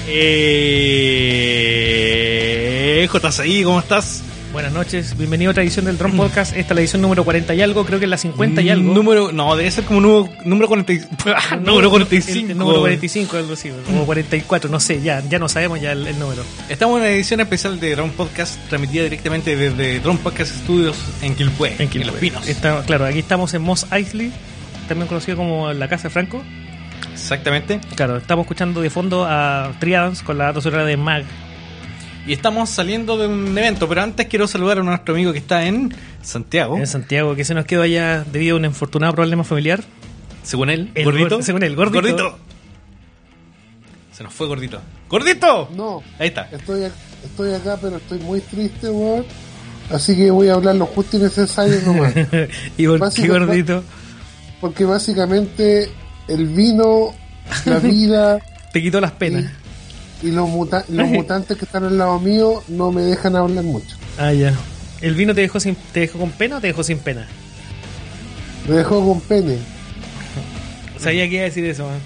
JCI, ¿cómo estás? Buenas noches, bienvenido a otra edición del Drone Podcast. Esta es la edición número 40 y algo, creo que es la 50 y algo. No, debe ser como número 40, número 45. El número 45, algo así, o 44, no sé, ya no sabemos ya el número. Estamos en una edición especial de Drone Podcast, transmitida directamente desde Drone Podcast Studios en Quilpué, en Los Pinos. Claro, aquí estamos en Mos Eisley, también conocido como la Casa de Franco. Exactamente. Claro, estamos escuchando de fondo a Triadans con la banda sonora de Mag. Y estamos saliendo de un evento, pero antes quiero saludar a nuestro amigo que está en Santiago. En Santiago, que se nos quedó allá debido a un infortunado problema familiar. Según él, gordito. Según él, gordito. Se nos fue gordito. ¡Gordito! No. Ahí está. Estoy acá, pero estoy muy triste, weón. Así que voy a hablar lo justo y necesario nomás. ¿Y por qué gordito? Porque básicamente el vino, la vida... Te quitó las penas. Y los mutantes que están al lado mío no me dejan hablar mucho. Ah, ya. ¿El vino te dejó con pena o te dejó sin pena? Me dejó con pene. Sabía que iba a decir eso, man.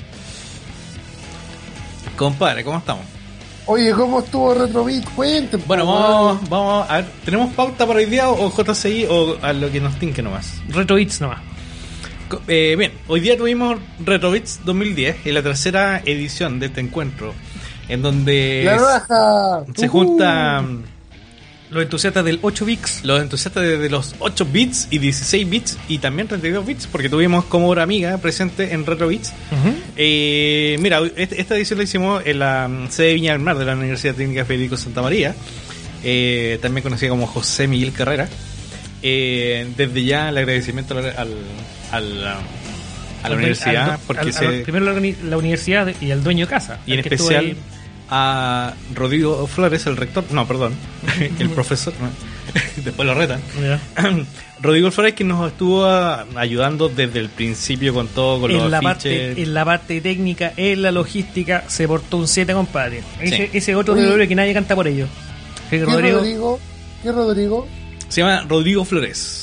Compadre, ¿cómo estamos? Oye, ¿cómo estuvo Retrobit? Cuenten. Bueno, vamos a ver. ¿Tenemos pauta para hoy día o JCI o a lo que nos tinque nomás? Retrobits nomás. Bien, hoy día tuvimos Retrobits 2010, en la tercera edición de este encuentro, en donde ¡La raja! se juntan los entusiastas del 8 bits, los entusiastas de los 8 bits y 16 bits y también 32 bits, porque tuvimos como hora amiga presente en Retrobits. Mira, esta edición la hicimos en la sede de Viña del Mar de la Universidad Técnica Federico Santa María, también conocida como José Miguel Carrera. Desde ya el agradecimiento a la universidad, primero la universidad y al dueño de casa, y en especial a Rodrigo Flores, el rector, el profesor, después lo retan. Rodrigo Flores, que nos estuvo ayudando desde el principio con todo, con los afiches. En la parte técnica, en la logística, se portó un 7, compadre. Sí. Ese otro de que nadie canta por ello. ¿Qué Rodrigo? Se llama Rodrigo Flores.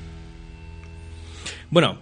Bueno,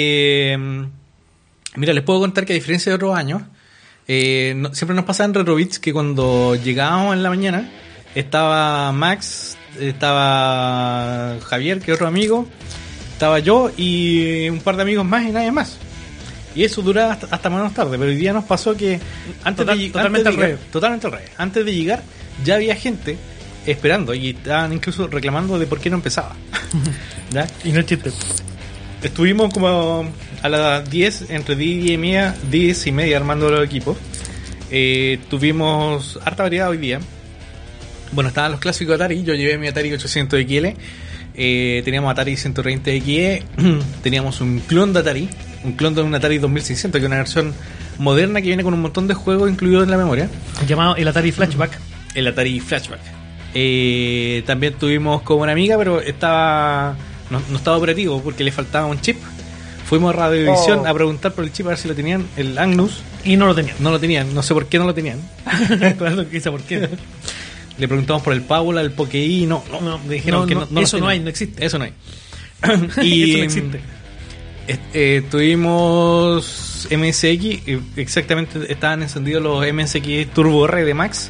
mira, les puedo contar que a diferencia de otros años, siempre nos pasaba en Retrobits que cuando llegábamos en la mañana, estaba Max, estaba Javier, que es otro amigo, estaba yo y un par de amigos más y nadie más. Y eso duraba hasta más tarde, pero hoy día nos pasó que totalmente al revés. Antes de llegar ya había gente esperando y estaban incluso reclamando de por qué no empezaba. ¿Ya? Y no es chiste. Estuvimos como a las 10, entre 10 y media armando los equipos. Tuvimos harta variedad hoy día. Bueno, estaban los clásicos Atari. Yo llevé mi Atari 800 XL. Teníamos Atari 130 XE. Teníamos un clon de Atari. Un clon de un Atari 2600, que es una versión moderna que viene con un montón de juegos incluidos en la memoria. Llamado el Atari Flashback. El Atari Flashback. También tuvimos como una amiga, pero no estaba operativo porque le faltaba un chip. Fuimos a Radiovisión a preguntar por el chip, a ver si lo tenían, el Agnus. Y no lo tenían. No lo tenían, no sé por qué no lo tenían. Claro que por qué. Le preguntamos por el Paula, el Pokei, no, dijeron que no eso no hay, no existe. Eso no hay. Y eso no existe. Tuvimos MSX, exactamente, estaban encendidos los MSX Turbo R de Max.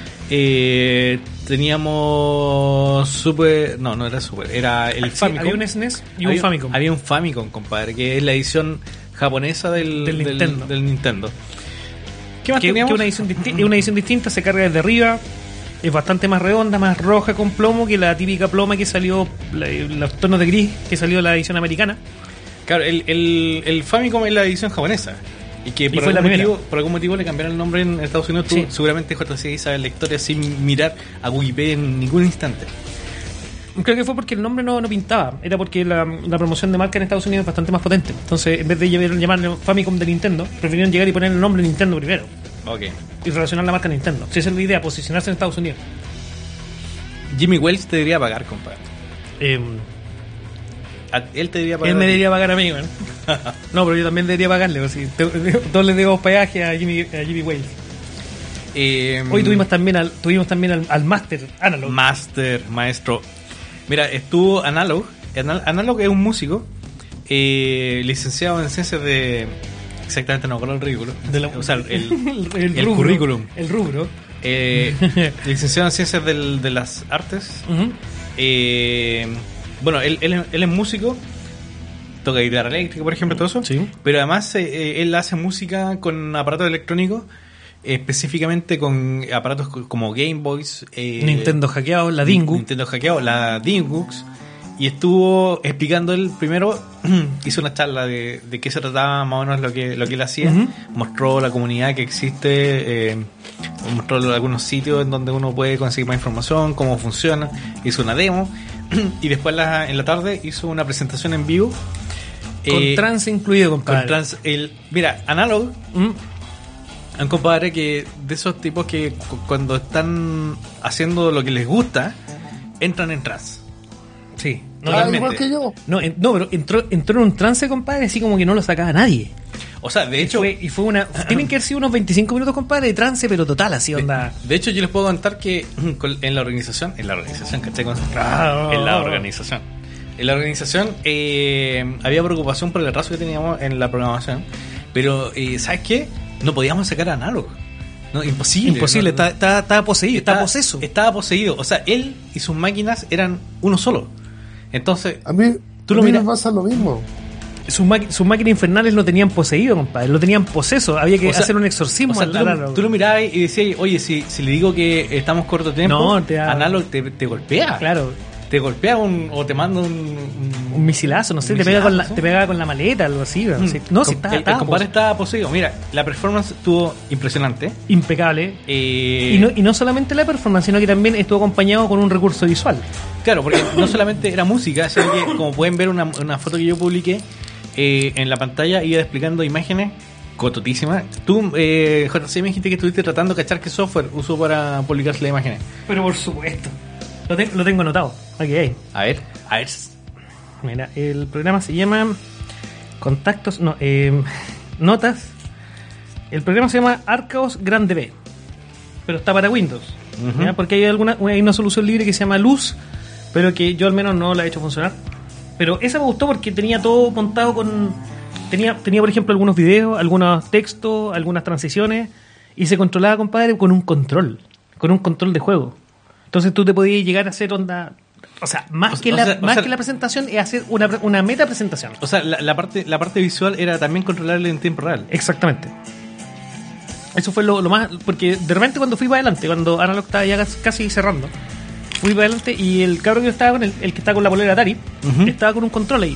Teníamos Super, no era Super, era el Famicom. Había un SNES y un Famicom. Había un Famicom, compadre, que es la edición japonesa del Nintendo. ¿Qué más teníamos? Es una edición distinta, se carga desde arriba. Es bastante más redonda, más roja con plomo que la típica ploma que salió, los tonos de gris que salió de la edición americana. Claro, el Famicom es la edición japonesa. Y que por algún motivo le cambiaron el nombre en Estados Unidos. Tú seguramente JCI sabes la historia sin mirar a Wikipedia en ningún instante. Creo que fue porque el nombre no pintaba. Era porque la promoción de marca en Estados Unidos es bastante más potente. Entonces, en vez de llamarle Famicom de Nintendo, prefirieron llegar y poner el nombre Nintendo primero. Okay. Y relacionar la marca Nintendo. Si esa es la idea, posicionarse en Estados Unidos. Jimmy Wells te debería pagar, compadre. Él te debería pagar. Él me debería pagar a mí, man. No, pero yo también debería pagarle. O sea, todos le debo peaje a Jimmy Wells. Hoy tuvimos también al Master Analog. Maestro. Mira, estuvo Analog. Analog es un músico licenciado en ciencias de Exactamente, no, con el ridículo. O sea, el rubro, currículum. El rubro. Licenciado en Ciencias de las Artes. Bueno, él es músico, toca guitarra eléctrica, por ejemplo, todo eso. Sí. Pero además él hace música con aparatos electrónicos, específicamente con aparatos como Game Boys, Nintendo hackeado, la Dingus. Y estuvo explicando él primero, hizo una charla de qué se trataba más o menos lo que él hacía. Mostró la comunidad que existe, mostró algunos sitios en donde uno puede conseguir más información, cómo funciona. Hizo una demo y después en la tarde hizo una presentación en vivo. Con trance incluido, compadre. Mira, Analog, un compadre que de esos tipos que cuando están haciendo lo que les gusta, entran en trance. Sí, igual que yo. No, pero entró en un trance, compadre, así como que no lo sacaba nadie. O sea, de hecho... Tienen que haber sido unos 25 minutos, compadre, de trance, pero total, así onda. De hecho, yo les puedo contar que en la organización, ¿cachai? En la organización había preocupación por el atraso que teníamos en la programación, pero ¿sabes qué? No podíamos sacar a Analog. No, imposible. No, estaba poseído, estaba poseído. O sea, él y sus máquinas eran uno solo. Entonces, a mí me pasa lo mismo. Sus máquinas infernales lo tenían poseído, compadre. Lo tenían poseso. Había que hacer un exorcismo. O sea, tú lo mirabas y decías, oye, si le digo que estamos corto de tiempo, Analog te golpea. Claro. Te golpea o te manda un misilazo, no sé, te pega con la maleta, algo así. No, si el compadre estaba poseído. Mira, la performance estuvo impresionante. Impecable. Y no solamente la performance, sino que también estuvo acompañado con un recurso visual. Claro, porque no solamente era música, sino que, como pueden ver una foto que yo publiqué en la pantalla, iba explicando imágenes cototísimas. Tú, JC, me dijiste que estuviste tratando de cachar qué software usó para publicar las imágenes. Pero por supuesto. Lo tengo anotado. Okay. A ver. Mira, el programa se llama Contactos, Notas. El programa se llama Arcaos Grande B, pero está para Windows. Porque hay una solución libre que se llama Luz, pero que yo al menos no la he hecho funcionar. Pero esa me gustó porque tenía todo montado con... Tenía por ejemplo, algunos videos, algunos textos, algunas transiciones, y se controlaba, compadre, con un control de juego. Entonces tú te podías llegar a hacer onda... O sea, más que la presentación es hacer una meta presentación. O sea, la parte visual era también controlable en tiempo real. Exactamente. Eso fue lo más... Porque de repente cuando fui para adelante, cuando Analog estaba ya casi cerrando, fui para adelante y el cabrón que yo estaba con el que está con la polera Atari, estaba con un control ahí.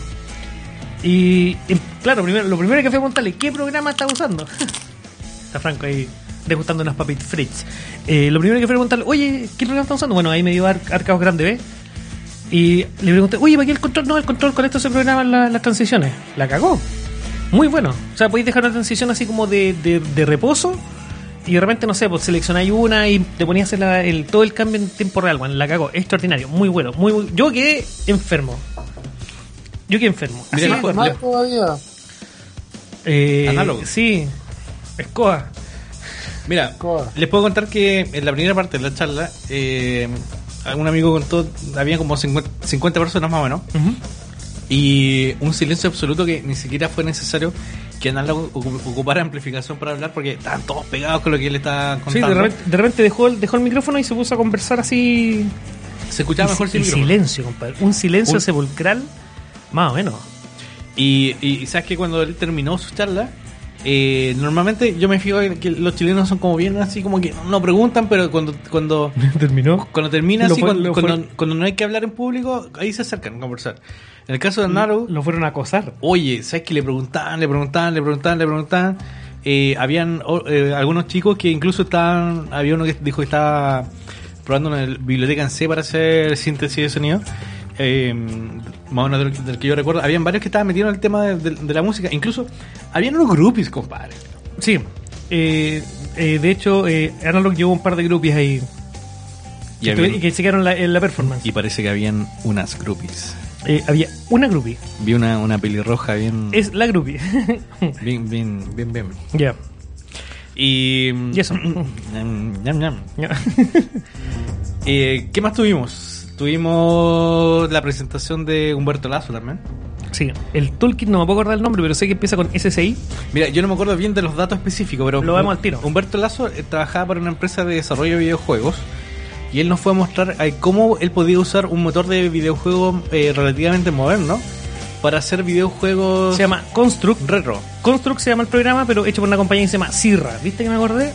Y claro, lo primero que fue preguntarle, ¿qué programa está usando? Está Franco ahí degustando unas papitas Fritz. Lo primero que fue preguntarle, oye, ¿qué programa está usando? Bueno, ahí me dio Arcaos Grande B. Y le pregunté, oye, ¿para qué el control? No, el control con esto se programan las transiciones. La cagó. Muy bueno. O sea, podéis dejar una transición así como de reposo y de repente, no sé, pues seleccionáis una y te ponías a hacer todo el cambio en tiempo real, man. La cagó. Extraordinario. Muy bueno. Muy. Yo quedé enfermo. Mira, más todavía. Análogo. Sí. Escoa. Mira, les puedo contar que en la primera parte de la charla, un amigo contó, había como 50 personas más o menos, y un silencio absoluto que ni siquiera fue necesario que Analog ocupara amplificación para hablar porque estaban todos pegados con lo que él estaba contando. Sí, de repente dejó el micrófono y se puso a conversar así. Se escuchaba mejor sin micrófono. Silencio, compadre. Un silencio sepulcral, más o menos. Y sabes que cuando él terminó su charla, normalmente yo me fijo que los chilenos son como bien así, como que no preguntan, pero cuando termina así, cuando no hay que hablar en público, ahí se acercan a conversar. En el caso de Analog, lo fueron a acosar. Oye, ¿sabes que le preguntaban? Habían algunos chicos que incluso había uno que dijo que estaba probando una biblioteca en C para hacer síntesis de sonido. Más o menos del que yo recuerdo, habían varios que estaban metidos en el tema de la música. Incluso habían unos groupies, compadre. Sí, de hecho Analog llevó un par de groupies ahí y que se quedaron en la performance. Y parece que habían unas groupies. Había una groupie. Vi una pelirroja bien. Es la groupie. bien. Ya. Yeah. Y eso. ¿Qué más tuvimos? Tuvimos la presentación de Humberto Lazo también. Sí, el toolkit no me puedo acordar el nombre, pero sé que empieza con SSI. Mira, yo no me acuerdo bien de los datos específicos, pero Lo vemos al tiro. Humberto Lazo trabajaba para una empresa de desarrollo de videojuegos y él nos fue a mostrar cómo él podía usar un motor de videojuego relativamente moderno para hacer videojuegos. Se llama Construct. Retro. Construct se llama el programa, pero hecho por una compañía que se llama Sirra. ¿Viste que me acordé?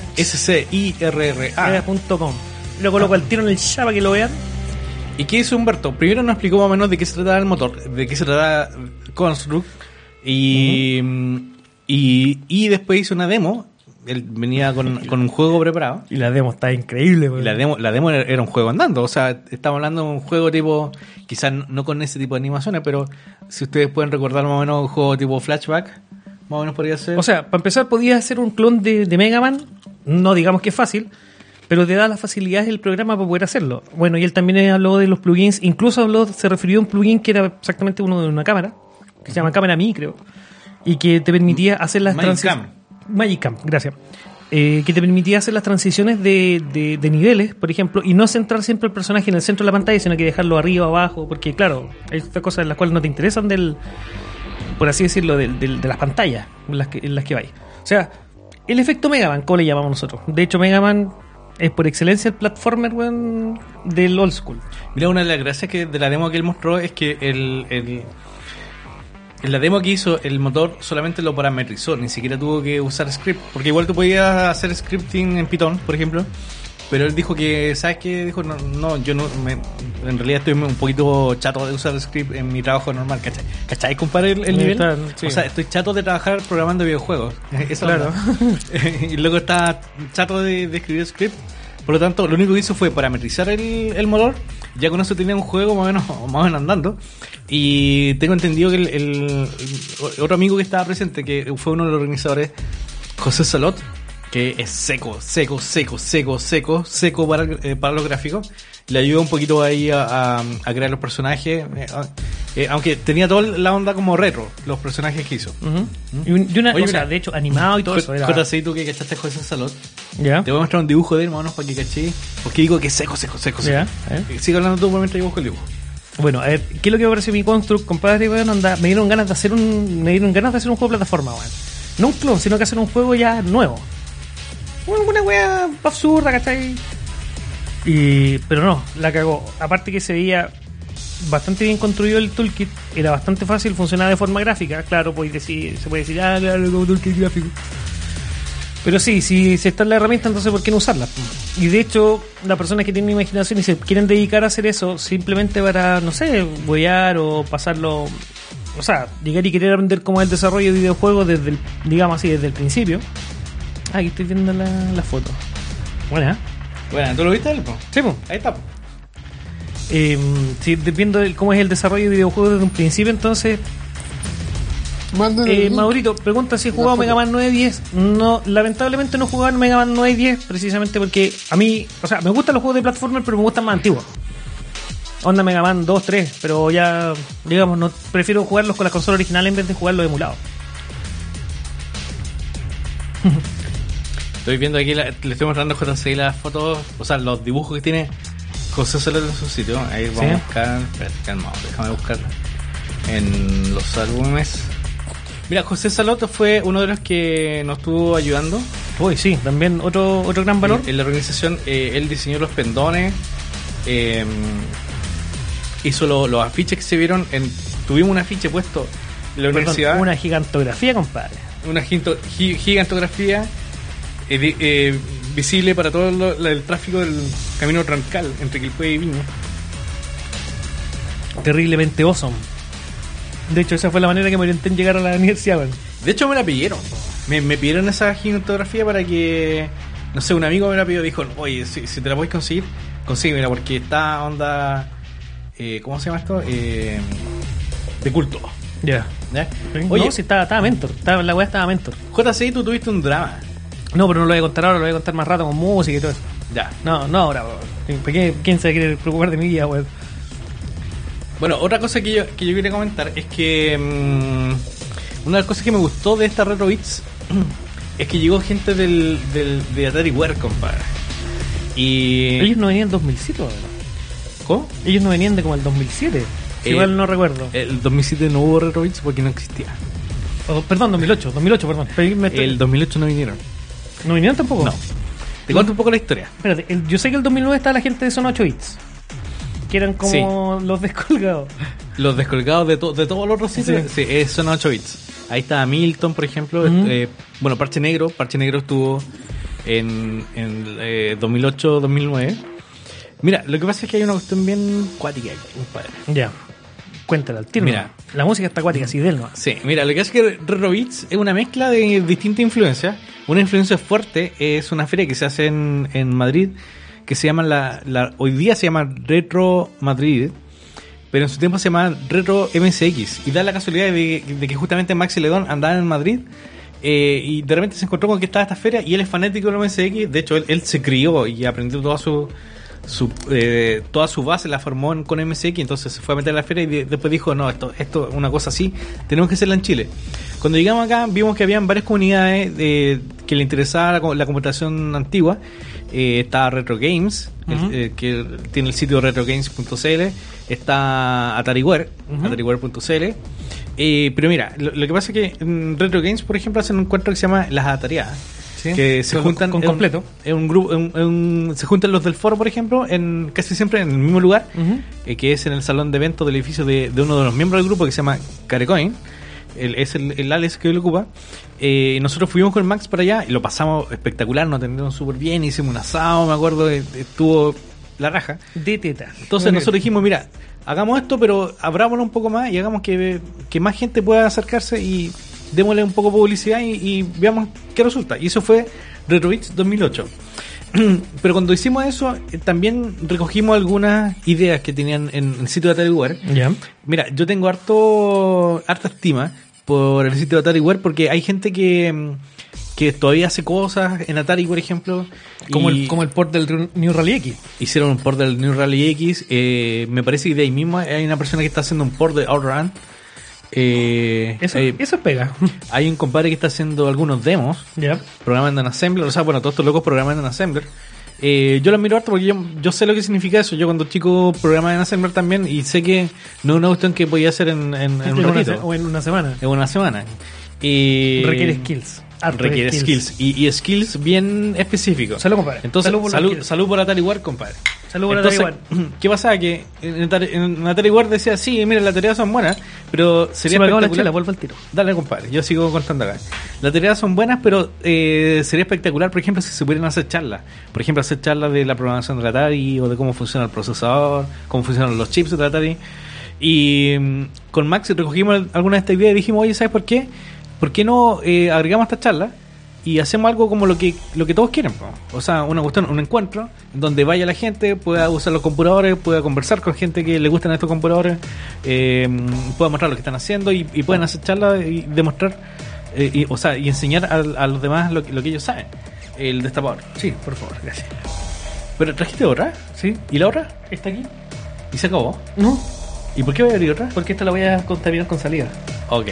SCIRRA. Lo coloco al tiro en el chat para que lo vean. ¿Y qué hizo Humberto? Primero nos explicó más o menos de qué se trataba el motor, de qué se trataba Construct, y después hizo una demo. Él venía con un juego preparado. Y la demo está increíble, Y la demo era un juego andando. O sea, estamos hablando de un juego tipo, quizás no con ese tipo de animaciones, pero si ustedes pueden recordar más o menos un juego tipo Flashback, más o menos podría ser. O sea, para empezar podías hacer un clon de Mega Man. No digamos que es fácil, pero te da las facilidades del programa para poder hacerlo. Bueno, y él también habló de los plugins. Incluso se refirió a un plugin que era exactamente uno de una cámara, que se llama Cámara Mi, creo, y que te permitía hacer las transiciones. Magicam, gracias. Que te permitía hacer las transiciones de niveles, por ejemplo, y no centrar siempre el personaje en el centro de la pantalla, sino que dejarlo arriba o abajo, porque claro, hay estas cosas en las cuales no te interesan por así decirlo, de las pantallas en las que vais. O sea, el efecto Mega Man, ¿cómo le llamamos nosotros? De hecho, Mega Man es por excelencia el platformer, weón, del old school. Mira, una de las gracias de la demo que él mostró es que en la demo que hizo, el motor solamente lo parametrizó, ni siquiera tuvo que usar script, porque igual tú podías hacer scripting en Python, por ejemplo, pero él dijo que, ¿sabes qué? Dijo, yo no, en realidad estoy un poquito chato de usar script en mi trabajo normal, ¿cachai? ¿Cachai, compadre, el nivel? Sí. O sea, estoy chato de trabajar programando videojuegos. Eso claro. Y luego está chato de escribir script. Por lo tanto, lo único que hizo fue parametrizar el motor. Ya con eso tenía un juego más o menos andando. Y tengo entendido que el otro amigo que estaba presente, que fue uno de los organizadores, José Salot, que es seco para los gráficos, le ayuda un poquito ahí a crear los personajes, aunque tenía toda la onda como retro, los personajes que hizo. Uh-huh. Y una cosa, mira, de hecho, animado y todo eso. JC, tú que cachaste a José Salot, ¿ya? Te voy a mostrar un dibujo de él, hermanos, para que caché, porque digo que es seco. ¿Ya? Sigue hablando tú mientras dibujo el dibujo. Bueno, a ver, ¿qué es lo que me pareció mi Construct, compadre? Bueno, me dieron ganas de hacer un juego de plataforma, weón. No un clon, sino que hacer un juego ya nuevo. Una wea absurda, ¿cachai? Pero no, la cagó. Aparte que se veía bastante bien construido el toolkit, era bastante fácil, funcionaba de forma gráfica. Claro, se puede decir, claro, como toolkit gráfico. Pero sí, si está en la herramienta, entonces ¿por qué no usarla? Y de hecho, las personas que tienen imaginación y se quieren dedicar a hacer eso simplemente para, no sé, huear o pasarlo, o sea, llegar y querer aprender cómo es el desarrollo de videojuegos desde el principio. Aquí estoy viendo la foto. Buena, ¿eh? Bueno, ¿tú lo viste, Alpo? Sí, pues. Ahí está. Sí, viendo cómo es el desarrollo de videojuegos desde un principio, entonces... Maurito, pregunta si he jugado Mega Man 9 y 10. No, lamentablemente no he jugado Mega Man 9 y 10, precisamente porque a mí, o sea, me gustan los juegos de platformer, pero me gustan más antiguos. Onda Mega Man 2, 3, pero ya, digamos, no prefiero jugarlos con la consola original en vez de jugarlos emulados. Estoy viendo aquí, le estoy mostrando a JC las fotos, o sea, los dibujos que tiene José Salot en su sitio. Ahí vamos a buscar, espérate, calma, déjame buscar en los álbumes. Mira, José Salot fue uno de los que nos estuvo ayudando. Uy, sí, también otro gran valor. En la organización, él diseñó los pendones, hizo los afiches que se vieron. Tuvimos un afiche puesto en la universidad. Una gigantografía, compadre. Una gigantografía visible para todo el tráfico del camino Rancal entre Quilpué y Viña. Terriblemente awesome. De hecho, esa fue la manera que me orienté en llegar a la universidad, bueno. De hecho, me la pidieron. Me pidieron esa gigantografía para que, no sé, un amigo me la pidió. Dijo, oye, si te la podéis conseguir, consíguemela, porque está onda, ¿cómo se llama esto? De culto. Ya. Oye, no, si estaba Mentor. La weá estaba Mentor. JC, tú tuviste un drama. No, pero no lo voy a contar ahora, lo voy a contar más rato con música y todo eso. Ya. No ahora, weón. ¿Quién se quiere preocupar de mi vida, weón? Bueno, otra cosa que yo quería comentar es que una de las cosas que me gustó de esta Retro Beats es que llegó gente de AtariWare, compadre. Y ellos no venían en 2007, ¿verdad? ¿Cómo? Ellos no venían de como el 2007. Si igual no recuerdo. El 2007 no hubo Retro Beats porque no existía. Perdón, 2008, perdón. El 2008 no vinieron. ¿No vinieron tampoco? No. Te cuento un poco la historia. Espérate, yo sé que el 2009 estaba la gente de Zona 8 Bits, que eran como los descolgados. Los descolgados de todos los otros sitios. Sí, son 8 bits. Ahí está Milton, por ejemplo. Bueno, Parche Negro estuvo en 2008-2009. Mira, lo que pasa es que hay una cuestión bien cuática ahí, compadre. Ya. Cuéntala al tiro. Mira, la música está acuática, así del no. Sí, mira, lo que hace es que Retro Beats es una mezcla de distintas influencias. Una influencia fuerte es una feria que se hace en Madrid, que se llama hoy día se llama Retro Madrid, pero en su tiempo se llama Retro MSX. Y da la casualidad de que justamente Max y Ledón andaban en Madrid, y de repente se encontró con que estaba esta feria, y él es fanático del MSX. De hecho, él se crió y aprendió toda su base la formó con MSX, entonces se fue a meter a la feria y después dijo, no, esto es una cosa así, tenemos que hacerla en Chile. Cuando llegamos acá vimos que habían varias comunidades que le interesaba la computación antigua. Está Retro Games, que tiene el sitio retrogames.cl, está AtariWare, AtariWare.cl. Pero mira, lo que pasa es que en Retro Games, por ejemplo, hacen un encuentro que se llama Las Atariadas. ¿Sí? Que se juntan con completo en un grupo, se juntan los del foro, por ejemplo, casi siempre en el mismo lugar, que es en el salón de eventos del edificio de uno de los miembros del grupo, que se llama Carecoin. Es el Alex que lo ocupa. Nosotros fuimos con Max para allá y lo pasamos espectacular, nos atendieron súper bien, hicimos un asado, me acuerdo, estuvo la raja de teta. Entonces nosotros dijimos, mira, hagamos esto, pero abrámoslo un poco más y hagamos que más gente pueda acercarse y démosle un poco de publicidad y veamos qué resulta. Y eso fue Retro Beats 2008. Pero cuando hicimos eso, también recogimos algunas ideas que tenían en el sitio de AtariWare. Yeah. Mira, yo tengo harta estima por el sitio de AtariWare, porque hay gente que todavía hace cosas en Atari, por ejemplo. Como el port del New Rally X. Hicieron un port del New Rally X. Me parece que de ahí mismo hay una persona que está haciendo un port de Outrun. Eso pega. Hay un compadre que está haciendo algunos demos, programando en Assembler. O sea, bueno, todos estos locos programando en Assembler. Yo lo admiro harto porque yo sé lo que significa eso. Yo cuando chico programaba en Assembler también, y sé que no es una cuestión que podía hacer en un ratito. O en una semana. En una semana. Requiere skills. Requiere skills. Y skills bien específicos. Salud, compadre. Entonces, salud por AtariWare, compadre. Salud por AtariWare. ¿Qué pasaba? Que en AtariWare decía, sí, mira, las tareas son buenas, pero sería espectacular. La chela, vuelvo al tiro. Dale, compadre, yo sigo contando acá. Las tareas son buenas, pero sería espectacular, por ejemplo, si se pudieran hacer charlas. Por ejemplo, hacer charlas de la programación del Atari, o de cómo funciona el procesador, cómo funcionan los chips del Atari. Y con Max recogimos alguna de estas ideas y dijimos, oye, ¿sabes por qué? ¿Por qué no agregamos esta charla y hacemos algo como lo que todos quieren? O sea, una cuestión, un encuentro donde vaya la gente, pueda usar los computadores, pueda conversar con gente que le gustan estos computadores, pueda mostrar lo que están haciendo y pueden hacer charlas y demostrar, y enseñar a los demás lo que ellos saben. El destapador. Sí, por favor, gracias. ¿Pero trajiste otra? Sí. ¿Y la otra? ¿Está aquí? ¿Y se acabó? No. ¿Y por qué voy a abrir otra? Porque esta la voy a contaminar con saliva. Ok.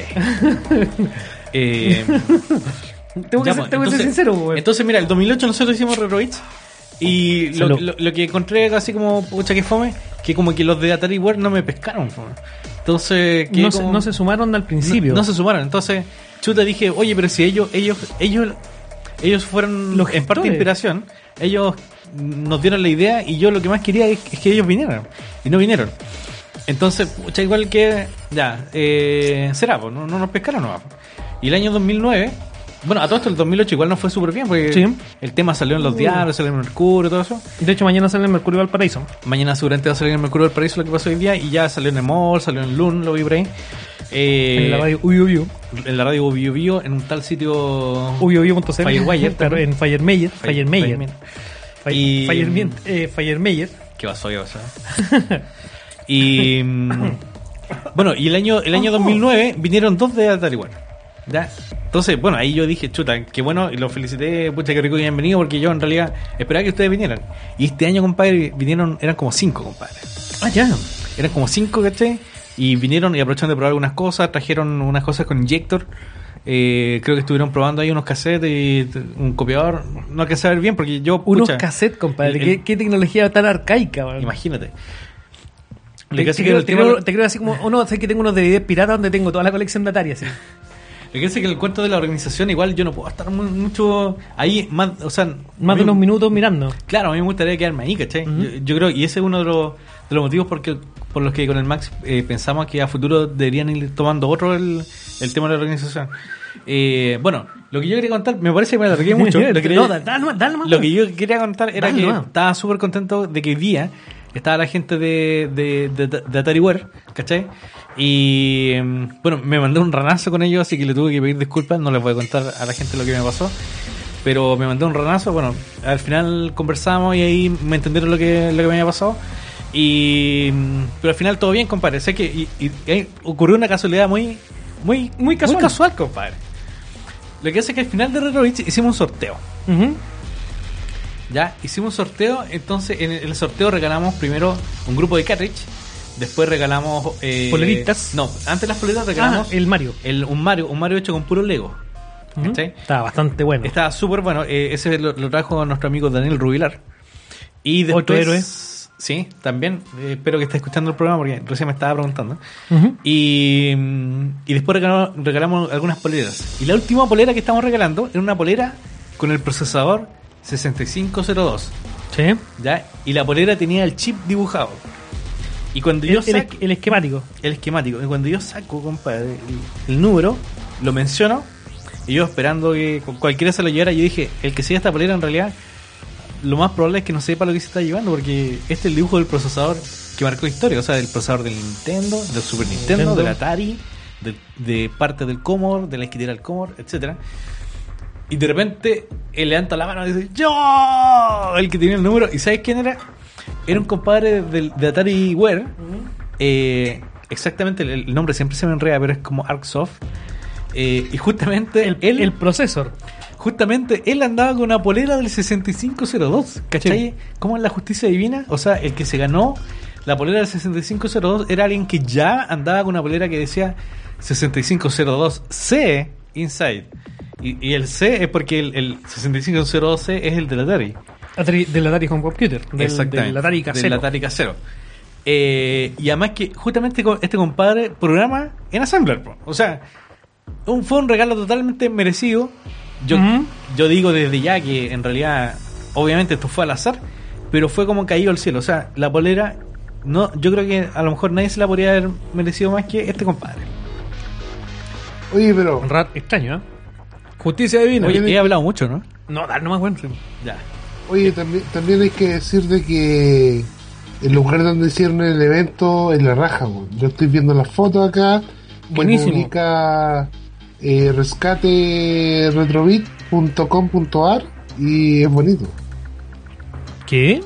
Tengo que ser sincero, güey. Entonces, mira, el 2008 nosotros hicimos Retro Beats y lo que encontré así como, pucha que fome, que como que los de AtariWare no me pescaron. Entonces, no se sumaron al principio. No se sumaron. Entonces, chuta, dije, oye, pero si ellos fueron los en parte inspiración, ellos nos dieron la idea y yo lo que más quería es que ellos vinieran y no vinieron. Entonces, pucha, igual que ya, será, pues, no nos pescaron nomás. Y el año 2009, bueno, a todo esto el 2008 igual no fue súper bien, porque sí, el tema salió en los diarios, salió en Mercurio y todo eso. De hecho, mañana sale en Mercurio Valparaíso. Mañana seguramente va a salir en Mercurio Valparaíso lo que pasó hoy día, y ya salió en Emol, salió en Lun, lo vi por ahí. En la radio Uyo. En la radio Uyo, en un tal sitio Uyo.cl. Firewire, claro, en Firemayer. Firemayer. ¿Qué pasó? Y bueno, y el año 2009 vinieron dos de AtariWare. ¿Ya? Entonces, bueno, ahí yo dije, chuta, qué bueno, y los felicité, pucha, qué rico que hayan venido, porque yo en realidad esperaba que ustedes vinieran. Y este año, compadre, eran como 5, compadre. Ah, ya. Eran como 5, ¿cachai? Y vinieron y aprovecharon de probar algunas cosas, trajeron unas cosas con Injector. Creo que estuvieron probando ahí unos cassettes y un copiador. No alcancé a ver bien porque yo... Unos cassettes, compadre. ¿Qué tecnología tan arcaica, man? Imagínate. Lo que hace que el tema- te creo así como, no, sé que tengo unos DVDs piratas donde tengo toda la colección de Atari así. Lo que hace que en el cuento de la organización igual yo no puedo estar mucho ahí, más, o sea... Más de unos minutos mirando. Claro, a mí me gustaría quedarme ahí, ¿cachai? Yo creo, y ese es uno de los motivos por los que con el Max pensamos que a futuro deberían ir tomando otro el tema de la organización. Bueno, lo que yo quería contar, me parece que me alargué mucho. Dale nomás. Lo que yo quería contar era Dale que nomás. estaba súper contento de que hoy día estaba la gente de AtariWare, ¿cachai? Y bueno, me mandé un ranazo con ellos, así que le tuve que pedir disculpas. No les voy a contar a la gente lo que me pasó, pero me mandé un ranazo. Bueno, al final conversamos y ahí me entendieron lo que me había pasado. Pero al final todo bien, compadre. Sé que ahí ocurrió una casualidad muy casual, compadre. Lo que hace es que al final de Retrovich hicimos un sorteo. Ya, hicimos un sorteo. Entonces en el sorteo regalamos primero un grupo de cartridge. Después regalamos poleritas. No, antes de las poleras regalamos el Mario. un Mario hecho con puro Lego. ¿Cachai? Estaba bastante bueno. Estaba súper bueno. Ese lo trajo nuestro amigo Daniel Rubilar. Y después, otro héroe. Sí, también. Espero que esté escuchando el programa porque recién me estaba preguntando. Ujú. Y después regalamos algunas poleras. Y la última polera que estamos regalando era una polera con el procesador 6502. Sí. ¿Ya? Y la polera tenía el chip dibujado. Y cuando yo saco El esquemático. el esquemático, y cuando yo saco, compadre, el número, lo menciono, y yo esperando que cualquiera se lo llevara, yo dije, el que siga esta polera en realidad, lo más probable es que no sepa lo que se está llevando, porque este es el dibujo del procesador que marcó historia, o sea, del procesador del Nintendo, del Super Nintendo, del Atari, de parte del Commodore, de la esquitera del Commodore, etcétera. Y de repente él levanta la mano y dice, ¡yo! El que tenía el número. ¿Y sabes quién era? Era un compadre de AtariWare. Exactamente, el nombre siempre se me enreda, pero es como Arcsoft. Y justamente El procesor. justamente él andaba con una polera del 6502. ¿Cachai? Sí. ¿Cómo es la justicia divina? O sea, el que se ganó la polera del 6502 era alguien que ya andaba con una polera que decía 6502C Inside. Y el C es porque el 6502C es el del Atari. Del Atari Home Computer. Del Atari casero. Del Atari casero. Y además que justamente este compadre programa en Assembler, po. O sea, fue un regalo totalmente merecido. Yo digo desde ya que en realidad, obviamente esto fue al azar, pero fue como caído al cielo. O sea, la polera, no, yo creo que a lo mejor nadie se la podría haber merecido más que este compadre. Oye, pero Un rat extraño, ¿eh? Justicia divina. Oye, he hablado mucho, ¿no? No, dale nomás, bueno. Sí. Ya. Oye, también hay que decir de que el lugar donde hicieron el evento es la raja, weón. Yo estoy viendo las fotos acá. Que Buenísimo. publica rescateretrovit.com.ar y es bonito. ¿Qué?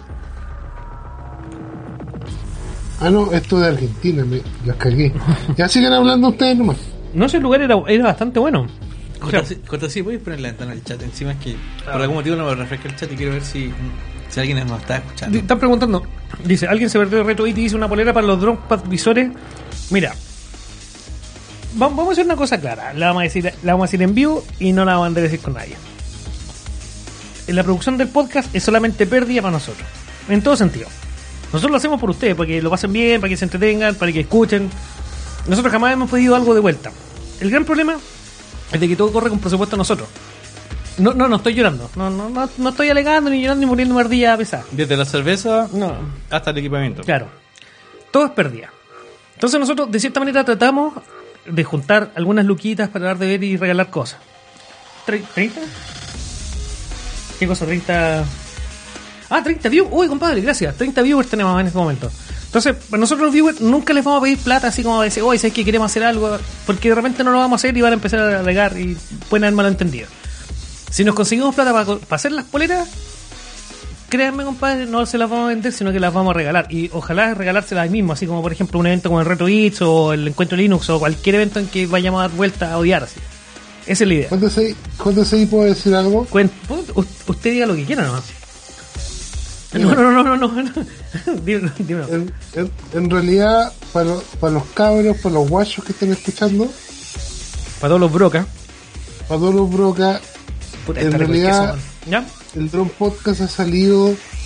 Ah, no, esto de Argentina, las cagué. Ya siguen hablando ustedes nomás. No sé, el lugar era bastante bueno. O sea, Jota, sí, voy a poner la ventana del chat. Encima es que por algún motivo no me refresca el chat y quiero ver si alguien nos está escuchando. están preguntando. Dice, ¿alguien se perdió el reto y dice una polera para los dropad visores? Mira, vamos a hacer una cosa clara. La vamos a decir en vivo y no la vamos a decir con nadie. En la producción del podcast es solamente pérdida para nosotros. En todo sentido. Nosotros lo hacemos por ustedes, para que lo pasen bien, para que se entretengan, para que escuchen. Nosotros jamás hemos pedido algo de vuelta. El gran problema es de que todo corre con presupuesto a nosotros. No estoy llorando. No estoy alegando, ni llorando, ni muriendo de ardilla pesada. Desde la cerveza No. hasta el equipamiento. Claro. Todo es pérdida. Entonces nosotros de cierta manera tratamos de juntar algunas luquitas para dar de ver y regalar cosas. ¿30? ¿Qué cosa? 30... Ah, 30 viewers. Uy, compadre, gracias. 30 viewers tenemos en este momento. Entonces, para nosotros los viewers nunca les vamos a pedir plata así como a decir, oye, ¿sabes que queremos hacer algo? Porque de repente no lo vamos a hacer y van a empezar a alegar y pueden haber malentendido. Si nos conseguimos plata para hacer las poleras, créanme, compadre, no se las vamos a vender, sino que las vamos a regalar. Y ojalá regalárselas ahí mismo, así como por ejemplo un evento como el Retro Beats o el Encuentro Linux o cualquier evento en que vayamos a dar vuelta a odiar así. Esa es la idea. ¿Cuánto se puedo decir algo? Usted diga lo que quiera nomás. No. Dímelo. En realidad, para los cabros, para los guachos que están escuchando, Para todos los brocas. para todos los brocas, Puta, en esta realidad, riqueza, ¿ya? el Drone Podcast ha salido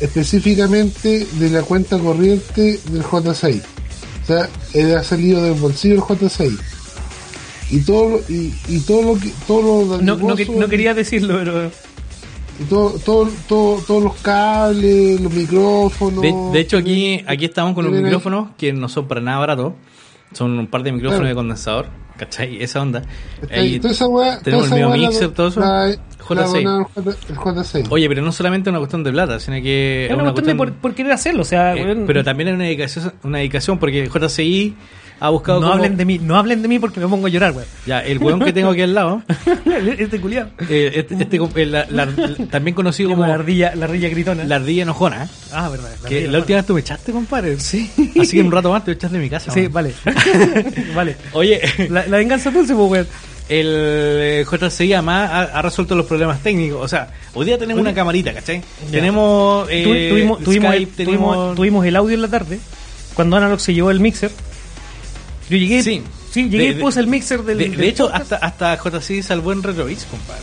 específicamente de la cuenta corriente del J6. O sea, él ha salido del bolsillo del J6. Y todo lo no quería decirlo, pero y todos los cables, los micrófonos. De hecho, aquí estamos con unos micrófonos que no son para nada baratos. Son un par de micrófonos de condensador. ¿Cachai? Esa onda. Ahí tenemos el mismo mixer, todo eso. J6. El J6. Oye, pero no solamente una cuestión de plata, sino que es una cuestión de por querer hacerlo. O sea, pero también es una dedicación porque JCI ha buscado. Hablen de mí porque me pongo a llorar, güey. Ya, el weón que tengo aquí al lado. Este culiado. También conocido como la ardilla gritona. La ardilla enojona. Ah, verdad. La última vez tú me echaste, compadre. Sí. Así que en un rato más te voy a echar de mi casa. Sí, man. Vale. Vale. Oye, la venganza dulce, pues, güey. El JCI además ha resuelto los problemas técnicos. O sea, hoy día tenemos una camarita, ¿cachai? Ya. Tenemos tuvimos el audio en la tarde cuando Analog se llevó el mixer. Yo llegué, llegué y puse el mixer del de hecho, hasta JCI salvó en Retrobits, compadre.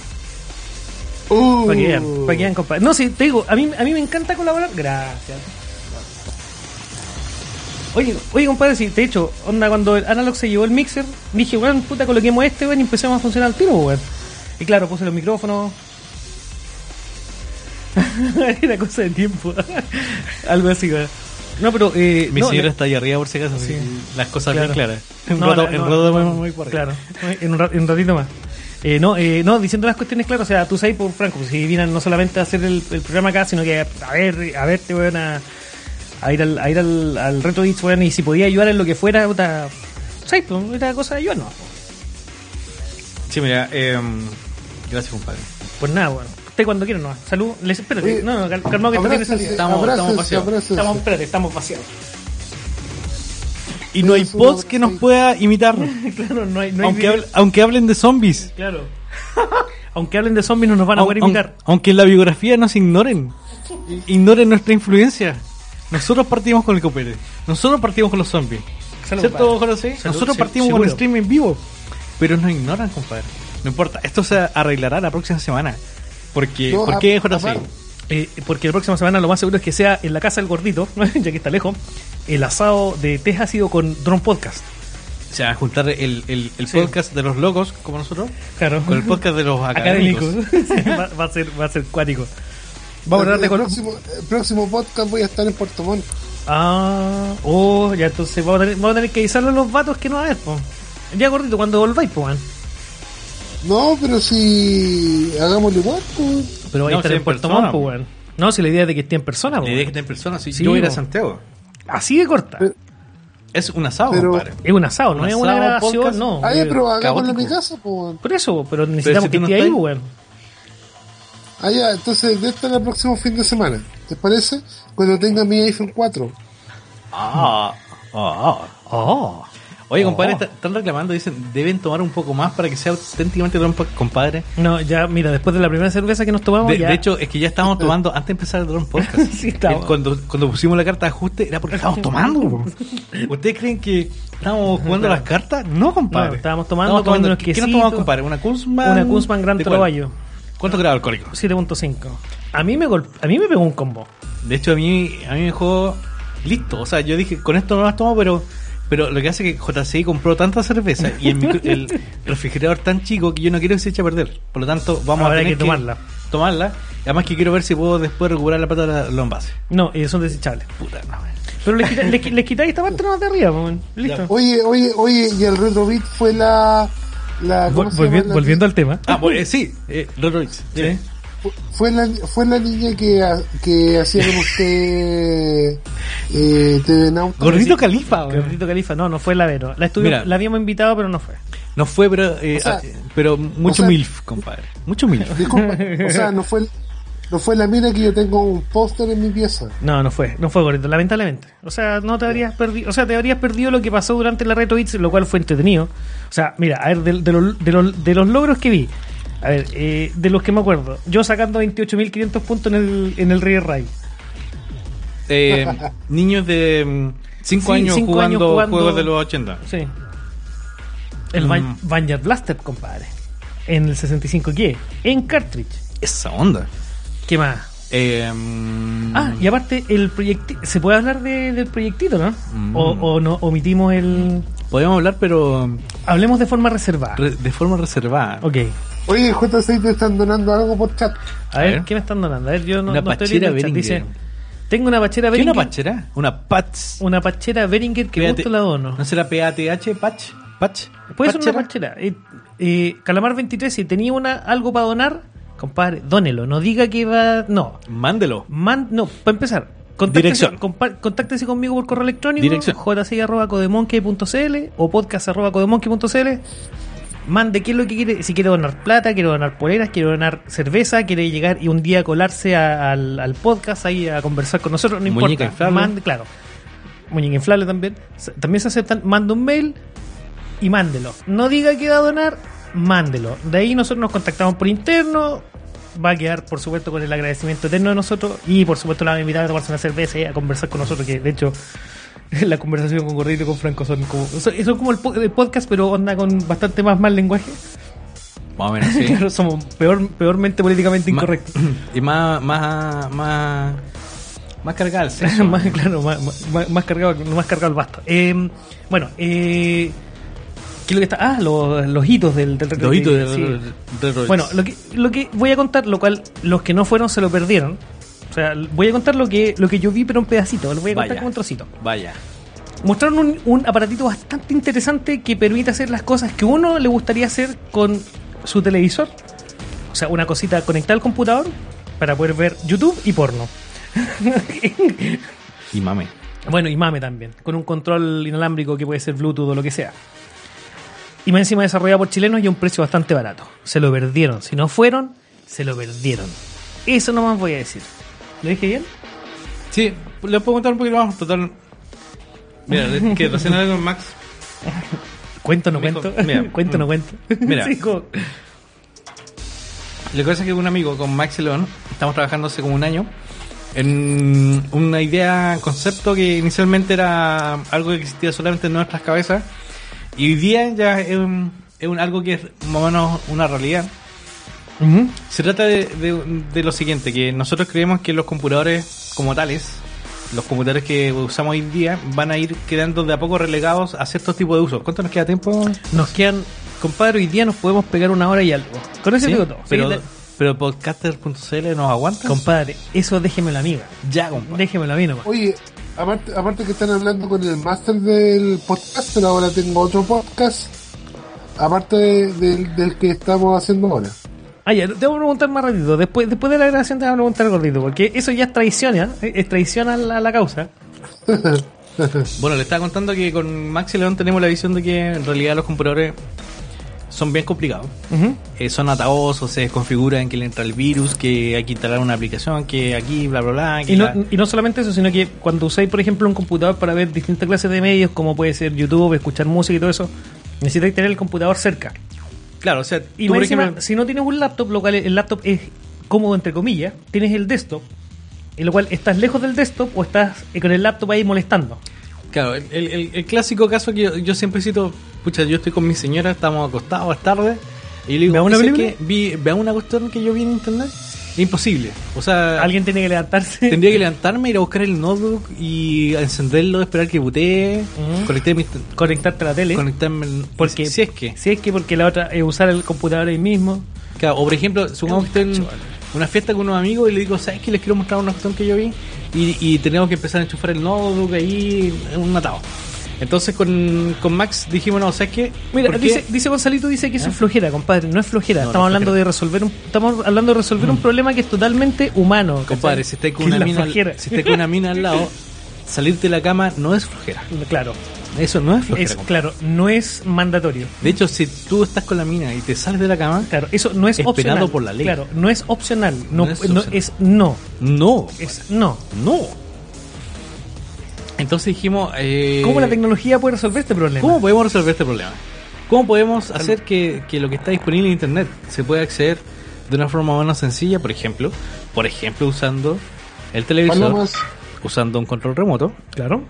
Para que vean, compadre. No, sí, te digo, a mí me encanta colaborar. Gracias. Oye, compadre, sí, de hecho, onda, cuando el Analog se llevó el mixer, dije, weón, puta, coloquemos weón, y empezamos a funcionar al tiro, weón. Y claro, puse los micrófonos. Era cosa de tiempo. Algo así, weón. No, pero mi señora está ahí arriba por si acaso, sí. Las cosas bien claras. En un ratito más. Diciendo las cuestiones claras, o sea, tú sabes, por Franco, si vienen no solamente a hacer el programa acá, sino que a verte, weón, a ir al Retro Beats, weón, y si podía ayudar en lo que fuera, puta, ¿sabes? Era cosa de ayudarnos. Sí, mira, gracias, compadre. Pues nada, bueno. Usted cuando quiera, no. Salud. Espérate. Calmado que tiene salida. Estamos vaciados. Y no hay post que nos pueda imitar. Claro, no hay aunque hablen de zombies. Claro. Aunque hablen de zombies no nos van a poder imitar. Aunque en la biografía nos ignoren. Ignoren nuestra influencia. Nosotros partimos con el Copere. Nosotros partimos con los zombies. ¿Cierto, José? Nosotros partimos con el stream en vivo. Pero nos ignoran, compadre. No importa. Esto se arreglará la próxima semana. ¿Por qué, JC? Porque la próxima semana lo más seguro es que sea en la casa del gordito, ya que está lejos, el asado de Teja ha sido con Drone Podcast. O sea, juntar el podcast de los locos, como nosotros, claro, con el podcast de los académicos. va a ser cuático. Vamos a hablar de el próximo podcast voy a estar en Puerto Montt. Ya entonces vamos a tener que avisarle a los vatos que no va a haber, po. Ya, gordito, cuando volváis, po, man. No, pero si hagámoslo igual, pues. Pero va a estar en Puerto Montt, pues, weón. No, si la idea es de que esté en persona, la idea es que esté en persona, sí, yo voy a ir a Santiago. Así de corta. Es un asado, compadre. Es un asado, no es una grabación, podcast, no. Pero hagámoslo en mi casa, pues. Por eso, pero necesitamos que esté ahí, weón. Ya, entonces, de esto es el próximo fin de semana. ¿Te parece? Cuando tenga mi iPhone 4. Oye, compadre, están reclamando, dicen, deben tomar un poco más para que sea auténticamente Drone Podcast, compadre. No, ya, mira, después de la primera cerveza que nos tomamos, de hecho, es que ya estábamos tomando antes de empezar el Drone Podcast. Sí, estábamos. Cuando pusimos la carta de ajuste, era porque estábamos tomando. ¿Ustedes creen que estábamos jugando las cartas? No, compadre. No, estábamos tomando unos quesitos. ¿Qué nos tomamos, compadre? Una Kunzman Gran Toroballo. ¿Cuánto grado alcohólico? 7.5. A mí me pegó un combo. De hecho, a mí me dejó listo. O sea, yo dije, con esto no las tomo, pero lo que hace es que JCI compró tanta cerveza y el refrigerador tan chico que yo no quiero que se eche a perder. Por lo tanto, vamos a tener que tomarla. Además que quiero ver si puedo después recuperar la pata de los envases. No, son desechables. Puta, no. Pero les quitáis esta parte nomás de arriba, man. Listo. Oye, y el Retrobit fue volviendo al tema. Sí, Retrobit. Sí. Fue la niña que hacía con usted TV Nauta. Gordito Califa. Gordito Califa, no fue la Vero. La habíamos invitado, pero no fue. No fue, pero mucho MILF, compadre. Mucho MILF. Disculpa, o sea, no fue la mina que yo tengo un póster en mi pieza. No fue Gordito, lamentablemente. O sea, te habrías perdido lo que pasó durante la Retro Beats, lo cual fue entretenido. O sea, mira, a ver, de los logros que vi. A ver, de los que me acuerdo, yo sacando 28.500 puntos en el Rear Ray. Niños de 5 años jugando juegos de los 80. Sí. El Vanguard Blaster, compadre. En el 65G. En cartridge. Esa onda. ¿Qué más? Y aparte, el ¿se puede hablar del proyectito, no? O no omitimos el... Podemos hablar, pero Hablemos de forma reservada. de forma reservada. Ok. Oye, J6 te están donando algo por chat. A ver, ver. ¿qué me están donando? A ver, yo no Una estoy pachera viendo el chat. Behringer. Dice, tengo una pachera ¿Qué es Behringer. una pachera? Una patch. Una pachera Behringer que PAT. gusto la dono. ¿No será PATH? ¿Patch? ¿Patch? Puede ser una pachera. Calamar 23, si tenía algo para donar, compadre, dónelo. No diga que va... No. Mándelo. No, para empezar. Dirección. Contáctese conmigo por correo electrónico. Dirección. j6@codemonkey.cl o podcast@codemonkey.cl. Mande qué es lo que quiere. Si quiere donar plata, quiere donar poleras, quiere donar cerveza, quiere llegar y un día colarse al podcast ahí a conversar con nosotros, no Muñeca importa. inflable. Mande, claro. Muñeca inflable también. También se aceptan. Manda un mail y mándelo. No diga que va a donar, mándelo. De ahí nosotros nos contactamos por interno. Va a quedar, por supuesto, con el agradecimiento eterno de nosotros. Y, por supuesto, la van a invitar a tomarse una cerveza y a conversar con nosotros. Que, de hecho, la conversación con Gordito y con Franco son como el podcast, pero onda con bastante más mal lenguaje. Más o menos, sí. Claro, somos peormente políticamente incorrectos. Y más cargado el sexo. más, claro, más cargado el basto. Bueno, ¿qué es lo que está? Los hitos del Los hitos sí. del Bueno, lo que voy a contar, lo cual los que no fueron se lo perdieron. O sea, voy a contar lo que yo vi, pero un pedacito. Lo voy a contar como un trocito. Vaya. Mostraron un aparatito bastante interesante que permite hacer las cosas que uno le gustaría hacer con su televisor. O sea, una cosita conectada al computador para poder ver YouTube y porno. Y mame. Bueno, y mame también, con un control inalámbrico que puede ser Bluetooth o lo que sea. Y más encima desarrollado por chilenos y a un precio bastante barato. Se lo perdieron. Si no fueron, se lo perdieron. Eso nomás voy a decir. ¿Lo dije bien? Sí, le puedo contar un poquito más. Total. Mira, que recién hablé con Max. ¿Cuento o no Me dijo, cuento? mira, ¿Cuento o no cuento? mira. Sí, como- Lo que pasa es que un amigo con Max y León estamos trabajando hace como un año en una idea, concepto que inicialmente era algo que existía solamente en nuestras cabezas y hoy día ya es algo que es más o menos una realidad. Ujú. Se trata de lo siguiente, que nosotros creemos que los computadores como tales, los computadores que usamos hoy en día, van a ir quedando de a poco relegados a ciertos tipos de usos. ¿Cuánto nos queda tiempo? Nos quedan, compadre, hoy día nos podemos pegar 1 hora y algo. Con eso ¿Sí? digo todo. Pero, Sí, pero podcaster.cl nos aguanta. compadre, eso déjemelo a mí. Ya, compadre. Déjemelo a mí nomás. Oye, aparte que están hablando con el máster del podcast, pero ahora tengo otro podcast, aparte del que estamos haciendo ahora. Ah, ya, te voy a preguntar más ratito. Después de la grabación te voy a preguntar gordito, porque eso ya es traición, ¿ya? Es traición a la causa. Bueno, le estaba contando que con Max y León tenemos la visión de que en realidad los computadores son bien complicados. Ujú. Son ataosos, se desconfiguran, que le entra el virus, que hay que instalar una aplicación, que aquí, bla, bla, bla. Que Y no solamente eso, sino que cuando usáis, por ejemplo, un computador para ver distintas clases de medios, como puede ser YouTube, escuchar música y todo eso, necesitáis tener el computador cerca. Claro, o sea, Y tú, más por encima, ejemplo, si no tienes un laptop, lo cual el laptop es cómodo entre comillas, tienes el desktop, en lo cual estás lejos del desktop o estás con el laptop ahí molestando. claro, el clásico caso que yo siempre cito, pucha, yo estoy con mi señora, estamos acostados, es tarde, y le digo, ¿Vea una ¿sabes película? qué? Vea una cuestión que yo vi en internet, imposible. O sea, Alguien tiene que levantarse. tendría que levantarme, ir a buscar el notebook y a encenderlo, esperar que botee, Ujú. Conectarte a la tele. conectarme, Porque, si es que. porque la otra es usar el computador ahí mismo. Claro, o por ejemplo, supongamos que estoy en una fiesta con unos amigos y le digo, ¿sabes qué? Les quiero mostrar una cuestión que yo vi y tenemos que empezar a enchufar el notebook ahí, un atado. Entonces con Max dijimos, no, ¿sabes qué? Mira, ¿Por qué? dice Gonzalito, dice que eso es flojera, compadre. No es flojera. No, estamos no es hablando de resolver un problema que es totalmente humano. ¿cachai? Compadre, si estáis con Que es una la mina, flojera. si estáis con una mina al lado, salirte de la cama no es flojera. Claro, Eso no es flojera. es compadre. claro, no es mandatorio. De hecho, si tú estás con la mina y te sales de la cama, Claro, eso no es Es opcional. penado por la ley. Claro, no es opcional. No, No es no, opcional. es no. no, Es no. no. Entonces dijimos, ¿Cómo la tecnología puede resolver este problema? ¿cómo podemos resolver este problema? ¿Cómo podemos hacer que lo que está disponible en internet se pueda acceder de una forma menos sencilla? Por ejemplo, usando el televisor, Palomas, usando un control remoto. Claro.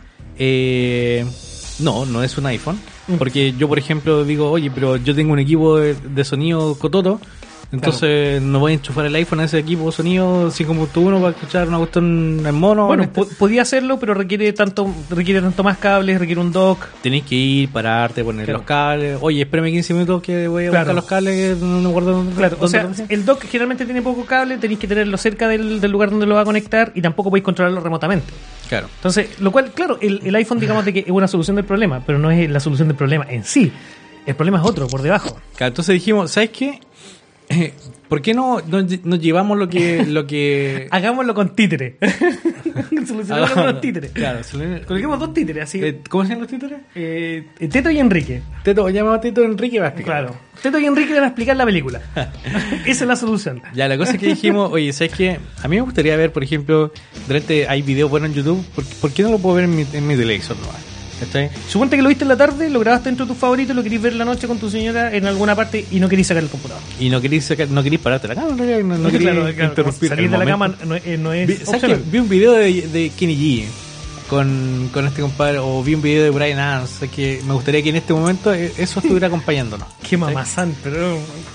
No es un iPhone. Porque yo, por ejemplo, digo, oye, pero yo tengo un equipo de sonido cototo Entonces no voy a enchufar el iPhone a ese equipo de sonido 5.1 para escuchar una cuestión en mono. Bueno, podía hacerlo, pero requiere tanto más cables, requiere un dock. Tenéis que ir, pararte, poner los cables. Oye, espérame 15 minutos que voy a buscar los cables. No guardo dónde. Claro, o sea, el dock generalmente tiene poco cable, tenéis que tenerlo cerca del lugar donde lo va a conectar y tampoco podéis controlarlo remotamente. Claro. Entonces, lo cual, claro, el iPhone, digamos, de que es una solución del problema, pero no es la solución del problema en sí. El problema es otro, por debajo. Claro, entonces dijimos, ¿sabes qué? ¿Por qué no nos llevamos lo que... Hagámoslo con títere. Solucionamos con los títeres. Claro, coloquemos 2 títeres, así. ¿Cómo se llaman los títeres? Teto y Enrique. Llamamos a Teto Enrique va a explicar. Claro. Teto y Enrique van a explicar la película. Esa es la solución. Ya, la cosa es que dijimos, oye, ¿sabes qué? A mí me gustaría ver, por ejemplo, de repente hay videos buenos en YouTube, ¿por qué no lo puedo ver en mi televisor nomás? ¿Cachai? Suponte que lo viste en la tarde, lo grabaste dentro de tus favoritos, lo querís ver en la noche con tu señora en alguna parte y no querís sacar el computador. Y no querís pararte de la cama, no querís interrumpir. Salir de la cama no es ¿sabes qué? Vi un video de Kenny G con este compadre, o vi un video de Brian Adams, que me gustaría que en este momento eso estuviera acompañándonos. Qué mamazán, pero...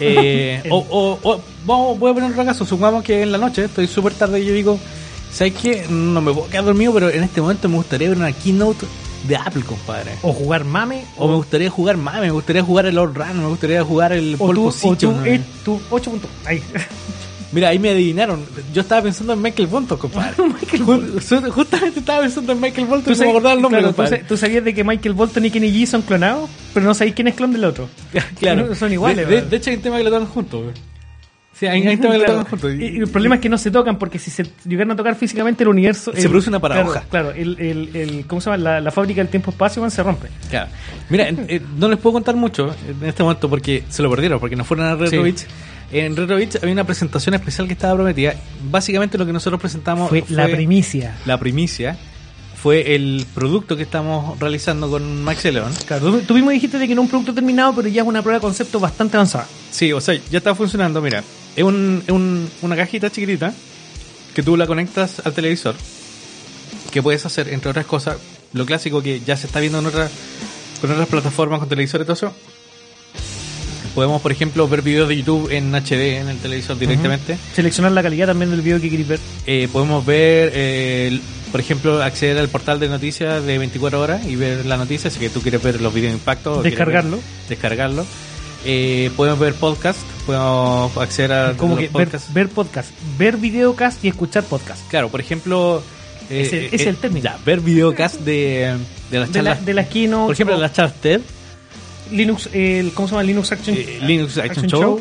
voy a poner otro caso, supongamos que en la noche, estoy súper tarde y yo digo, ¿sabes qué? No me puedo quedar dormido, pero en este momento me gustaría ver una keynote de Apple, compadre. O jugar Mame. O me gustaría jugar Mame, me gustaría jugar el All Run, me gustaría jugar el Pole Position. O tu 8 puntos. Ahí. Mira, ahí me adivinaron. Yo estaba pensando en Michael Bolton, compadre. Justamente estaba pensando en Michael Bolton y no me acordaba el nombre, compadre. ¿Tú sabías de que Michael Bolton y Kenny G son clonados? Pero no sabéis quién es clon del otro. Claro. No, son iguales. De hecho hay un tema que lo tocan juntos. Sí, hay un tema que lo tocan juntos. Y el problema es que no se tocan porque si se llegan a tocar físicamente el universo... Se produce una paradoja. Claro, ¿cómo se llama? La fábrica del tiempo-espacio se rompe. Claro. Mira, no les puedo contar mucho en este momento porque se lo perdieron, porque no fueron a Retro Beach. En Retro Beach había una presentación especial que estaba prometida. Básicamente lo que nosotros presentamos fue la primicia. La primicia fue el producto que estamos realizando con Max y León. Claro, tú mismo dijiste de que no es un producto terminado, pero ya es una prueba de concepto bastante avanzada. Sí, o sea, ya está funcionando. Mira, es una cajita chiquitita que tú la conectas al televisor, que puedes hacer, entre otras cosas, lo clásico que ya se está viendo con otras plataformas, con televisores y todo eso. Podemos, por ejemplo, ver videos de YouTube en HD en el televisor directamente. Seleccionar la calidad también del video que queréis ver. Podemos ver, por ejemplo, acceder al portal de noticias de 24 horas y ver las noticias. Si que tú quieres ver los videos de impacto. Descargarlo. Podemos ver podcast. Podemos acceder a como que ver podcast, ver videocast y escuchar podcast. Claro, por ejemplo... ese es el término. Ya, ver videocast de las charlas. De las keynote. Por ejemplo, de las charlas TED. Linux, ¿cómo se llama? Linux Action Show.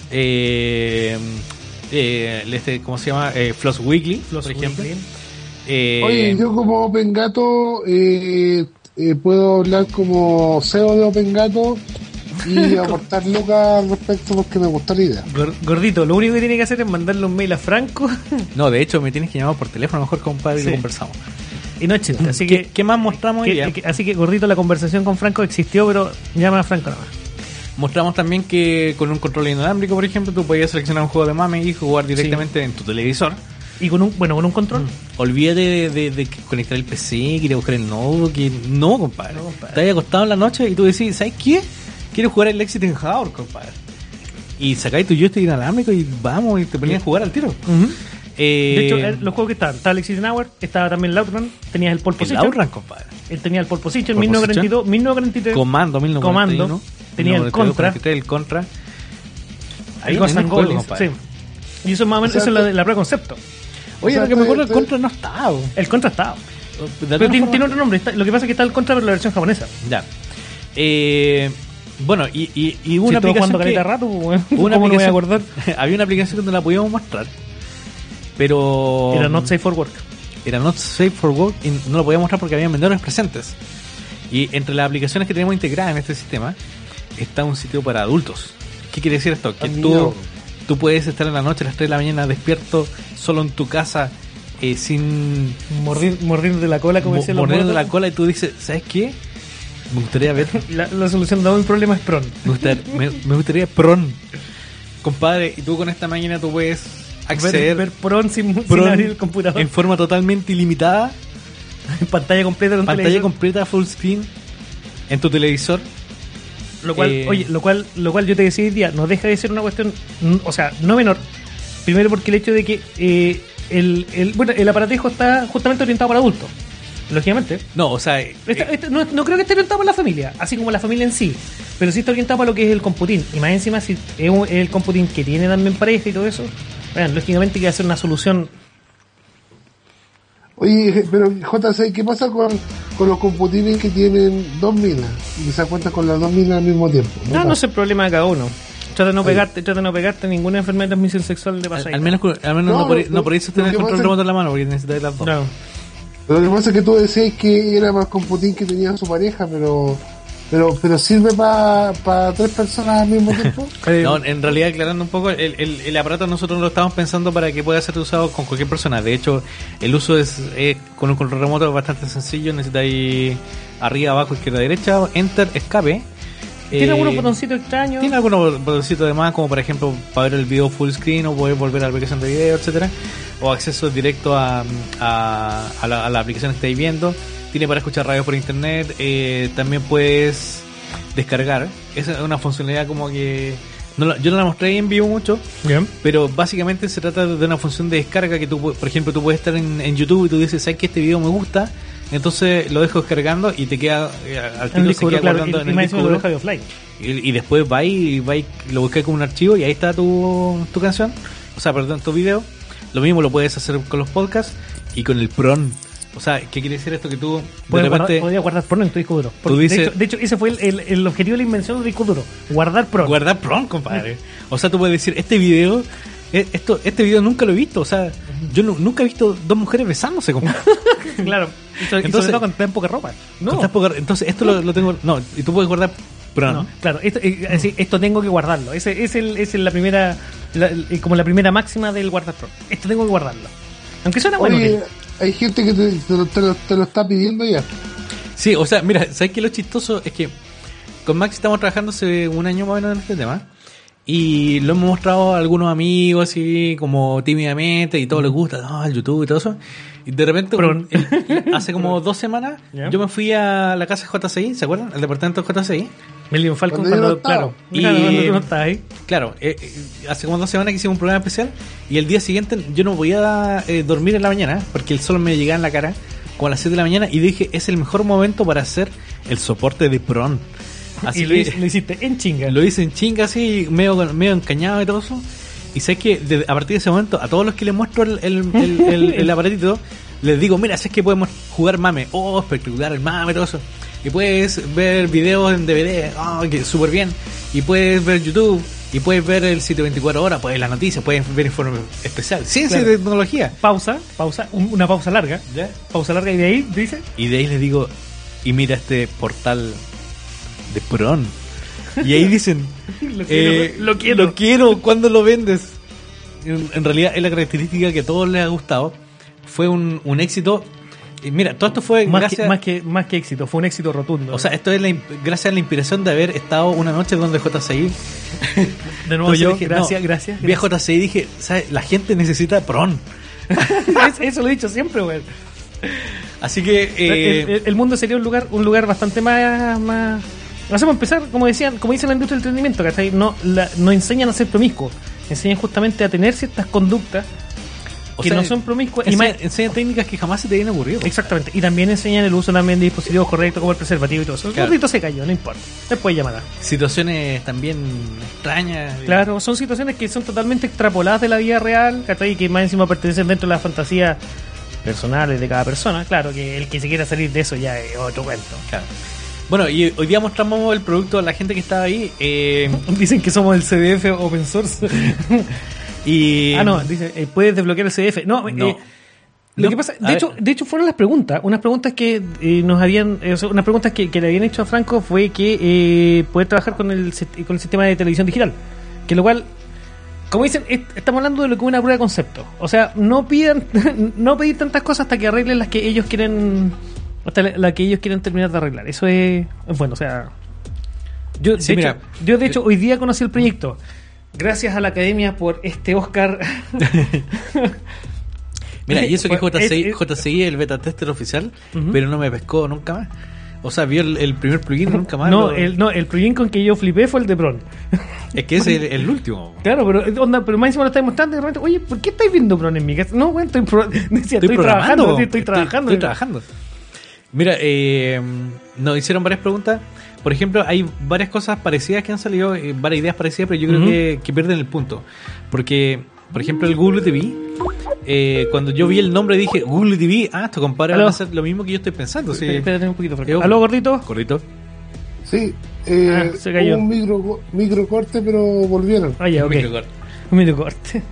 ¿Cómo se llama? Floss Weekly, por ejemplo. Oye, yo como Open Gato puedo hablar como CEO de Open Gato y aportar lucas al respecto porque me gustó la idea. Gordito, lo único que tiene que hacer es mandarle un mail a Franco. No, de hecho me tienes que llamar por teléfono, mejor compadre, y lo conversamos. Y no es chiste, así que... ¿Qué más mostramos hoy día? Así que, Gordito, la conversación con Franco existió, pero llama a Franco nada más. Mostramos también que con un control inalámbrico, por ejemplo, tú podías seleccionar un juego de Mame y jugar directamente en tu televisor. Y con un control. Olvídate de conectar el PC, ir a buscar el notebook. No, compadre. Estás ahí acostado en la noche y tú decís, ¿sabes qué? Quiero jugar el Exit in Hour, compadre. Y sacáis tu joystick inalámbrico y vamos, y te ponías a jugar al tiro. De hecho, los juegos que estaban, estaba el Exit in Hour, estaba también el Outrun, tenías el Pole Position. El Outrun, compadre. Él tenía el Pole Position, 1942, 1943. Comando, 1941. Tenía el Contra. El Contra. Ahí Ghost and Goblins, sí. Y eso es más o menos, eso es la prueba de concepto. Oye, lo que me acuerdo, el Contra no estaba. El Contra estaba. Pero tiene otro nombre. Lo que pasa es que está el Contra, pero la versión japonesa. Ya. Bueno, y una aplicación que... rato, ¿cómo no me voy a acordar? Había una aplicación que no la podíamos mostrar, pero... Era Not Safe for Work. Era Not Safe for Work y no lo podíamos mostrar porque había vendedores presentes. Y entre las aplicaciones que tenemos integradas en este sistema está un sitio para adultos. ¿Qué quiere decir esto? Que tú puedes estar en la noche a las 3 de la mañana despierto solo en tu casa sin... Mordir de la cola, como decía mordir de la cola, y tú dices, ¿sabes qué? Me gustaría ver... La solución de mi problema es PRON. Me gustaría PRON. Compadre, y tú con esta máquina tú puedes acceder... Ver PRON sin abrir el computador. En forma totalmente ilimitada. En pantalla completa. Pantalla completa, full screen. En tu televisor. Lo cual yo te decía hoy día, no deja de ser una cuestión, o sea, no menor. Primero porque el hecho de que el aparatejo está justamente orientado para adultos. Lógicamente. No, o sea... no creo que esté orientado para la familia, así como la familia en sí. Pero sí está orientado para lo que es el computín. Y más encima, si es el computín que tiene también pareja y todo eso, bueno, lógicamente que va a ser una solución. Oye, pero JC, ¿qué pasa con los computines que tienen dos minas y se cuentan con las dos minas al mismo tiempo? No es el problema de cada uno. Trata de no pegarte ninguna enfermedad de transmisión sexual de pasadita. Al menos no por eso tener el control remoto en la mano, porque necesitas las dos. No. Pero lo que pasa es que tú decías que era más computín que tenía su pareja, pero sirve para tres personas al mismo tiempo. No, en realidad, aclarando un poco, el aparato nosotros lo estamos pensando para que pueda ser usado con cualquier persona. De hecho, el uso es con un control remoto es bastante sencillo. Necesitáis arriba, abajo, izquierda, derecha, enter, escape. ¿Tiene algunos botoncitos extraños? Tiene algunos botoncitos de más, como por ejemplo para ver el video full screen o poder volver a la aplicación de video, etcétera, o acceso directo a la aplicación que estáis viendo. Tiene para escuchar radio por internet. También puedes descargar. Esa es una funcionalidad como que yo no la mostré en vivo mucho. Bien. Pero básicamente se trata de una función de descarga que tú, por ejemplo, tú puedes estar en YouTube y tú dices, ¿sabes que este video me gusta? Entonces lo dejo descargando y te queda al tiro se queda guardando en el disco duro. Y después va y lo buscas como un archivo y ahí está tu canción, o sea, perdón, tu video. Lo mismo lo puedes hacer con los podcasts y con el PRON. O sea, ¿qué quiere decir esto? Que tú podías guardar PRON en tu disco duro. De hecho, ese fue el objetivo de la invención del disco duro, guardar PRON. Guardar PRON, compadre. O sea, tú puedes decir, este video nunca lo he visto. O sea, yo nunca he visto dos mujeres besándose, compadre. Claro. Entonces, sobre todo con tan poca ropa. No. Entonces, esto lo tengo. No, y tú puedes guardar PRON. No, claro, esto tengo que guardarlo. Esa es la primera, como la primera máxima del guardar PRON. Esto tengo que guardarlo. Aunque suena bueno. Hay gente que te lo está pidiendo ya. Sí, o sea, mira, ¿sabes qué? Lo chistoso es que con Max estamos trabajando hace un año más o menos en este tema. Y lo hemos mostrado a algunos amigos así como tímidamente y todos les gusta, el YouTube y todo eso. Y de repente, hace como 2 semanas, yo me fui a la casa de JCI, ¿se acuerdan? Al departamento de JCI. Million Falcon, claro, hace como 2 semanas que hicimos un programa especial y el día siguiente yo no podía dormir en la mañana porque el sol me llegaba en la cara como a las 7 de la mañana y dije, es el mejor momento para hacer el soporte de PRON. Así y lo hiciste en chinga. Lo hice en chinga, así, medio encañado y todo eso. Y sé que a partir de ese momento, a todos los que les muestro el aparatito, les digo, mira, sé que podemos jugar mame. Oh, espectacular el mame, todo eso. Y puedes ver videos en DVD, que súper bien. Y puedes ver YouTube, y puedes ver el sitio 24 horas, puedes ver las noticias, puedes ver informe especial. Ciencia y tecnología. Pausa, una pausa larga. ¿Ya? Pausa larga, y de ahí dice. Y de ahí les digo, y mira este portal de PRON. Y ahí dicen, lo quiero, ¿cuándo lo vendes? En realidad es la característica que a todos les ha gustado. Fue un éxito. Y mira, todo esto fue más que éxito, fue un éxito rotundo. O sea, esto es gracias a la inspiración de haber estado una noche donde JCI. De nuevo yo, dije, gracias. Vi a JCI y dije, ¿sabes? La gente necesita PRON. Eso lo he dicho siempre, güey. Así que el mundo sería un lugar bastante más. Hacemos empezar, como dice la industria del entretenimiento, ¿cachai? No enseñan a ser promiscuos, enseñan justamente a tener ciertas conductas no son promiscuas. Enseñan técnicas que jamás se te habían ocurrido. Exactamente, y también enseñan el uso también de dispositivos correctos como el preservativo y todo eso. Claro. Un se cayó, no importa, después llamará. Situaciones también extrañas. Claro, son situaciones que son totalmente extrapoladas de la vida real, ¿cachai? Que más encima pertenecen dentro de la fantasía personales de cada persona. Claro, que el que se quiera salir de eso ya es otro cuento. Claro. Bueno, y hoy día mostramos el producto a la gente que estaba ahí. Dicen que somos el CDF open source. Dice, puedes desbloquear el CDF. Lo que pasa, de hecho fueron unas preguntas que nos habían, unas preguntas que le habían hecho a Franco fue que poder trabajar con el sistema de televisión digital, que lo cual, como dicen, estamos hablando de lo que es una prueba de concepto. O sea, no pedir tantas cosas hasta que arreglen las que ellos quieren. Hasta la que ellos quieren terminar de arreglar. Eso es bueno, o sea, yo de hecho hoy día conocí el proyecto gracias a la academia por este Oscar. Mira, y eso que JCI es el beta tester oficial, pero no me pescó nunca más. O sea, vio el primer plugin nunca más. No, el plugin con que yo flipé fue el de Bron. Es que ese es el último. Claro, pero más encima lo estáis mostrando y de repente, oye, ¿por qué estáis viendo Bron en mi casa? No, bueno, estoy trabajando. Sí, estoy trabajando. Mira, nos hicieron varias preguntas. Por ejemplo, hay varias cosas parecidas que han salido, varias ideas parecidas, pero yo creo que pierden el punto. Porque, por ejemplo, el Google TV, cuando yo vi el nombre dije, Google TV, esto compadre va a hacer lo mismo que yo estoy pensando. Sí. Espérate un poquito. ¿Aló, gordito? Gordito. Sí, se cayó. Un micro corte, pero volvieron. Ya, ok. Un micro corte.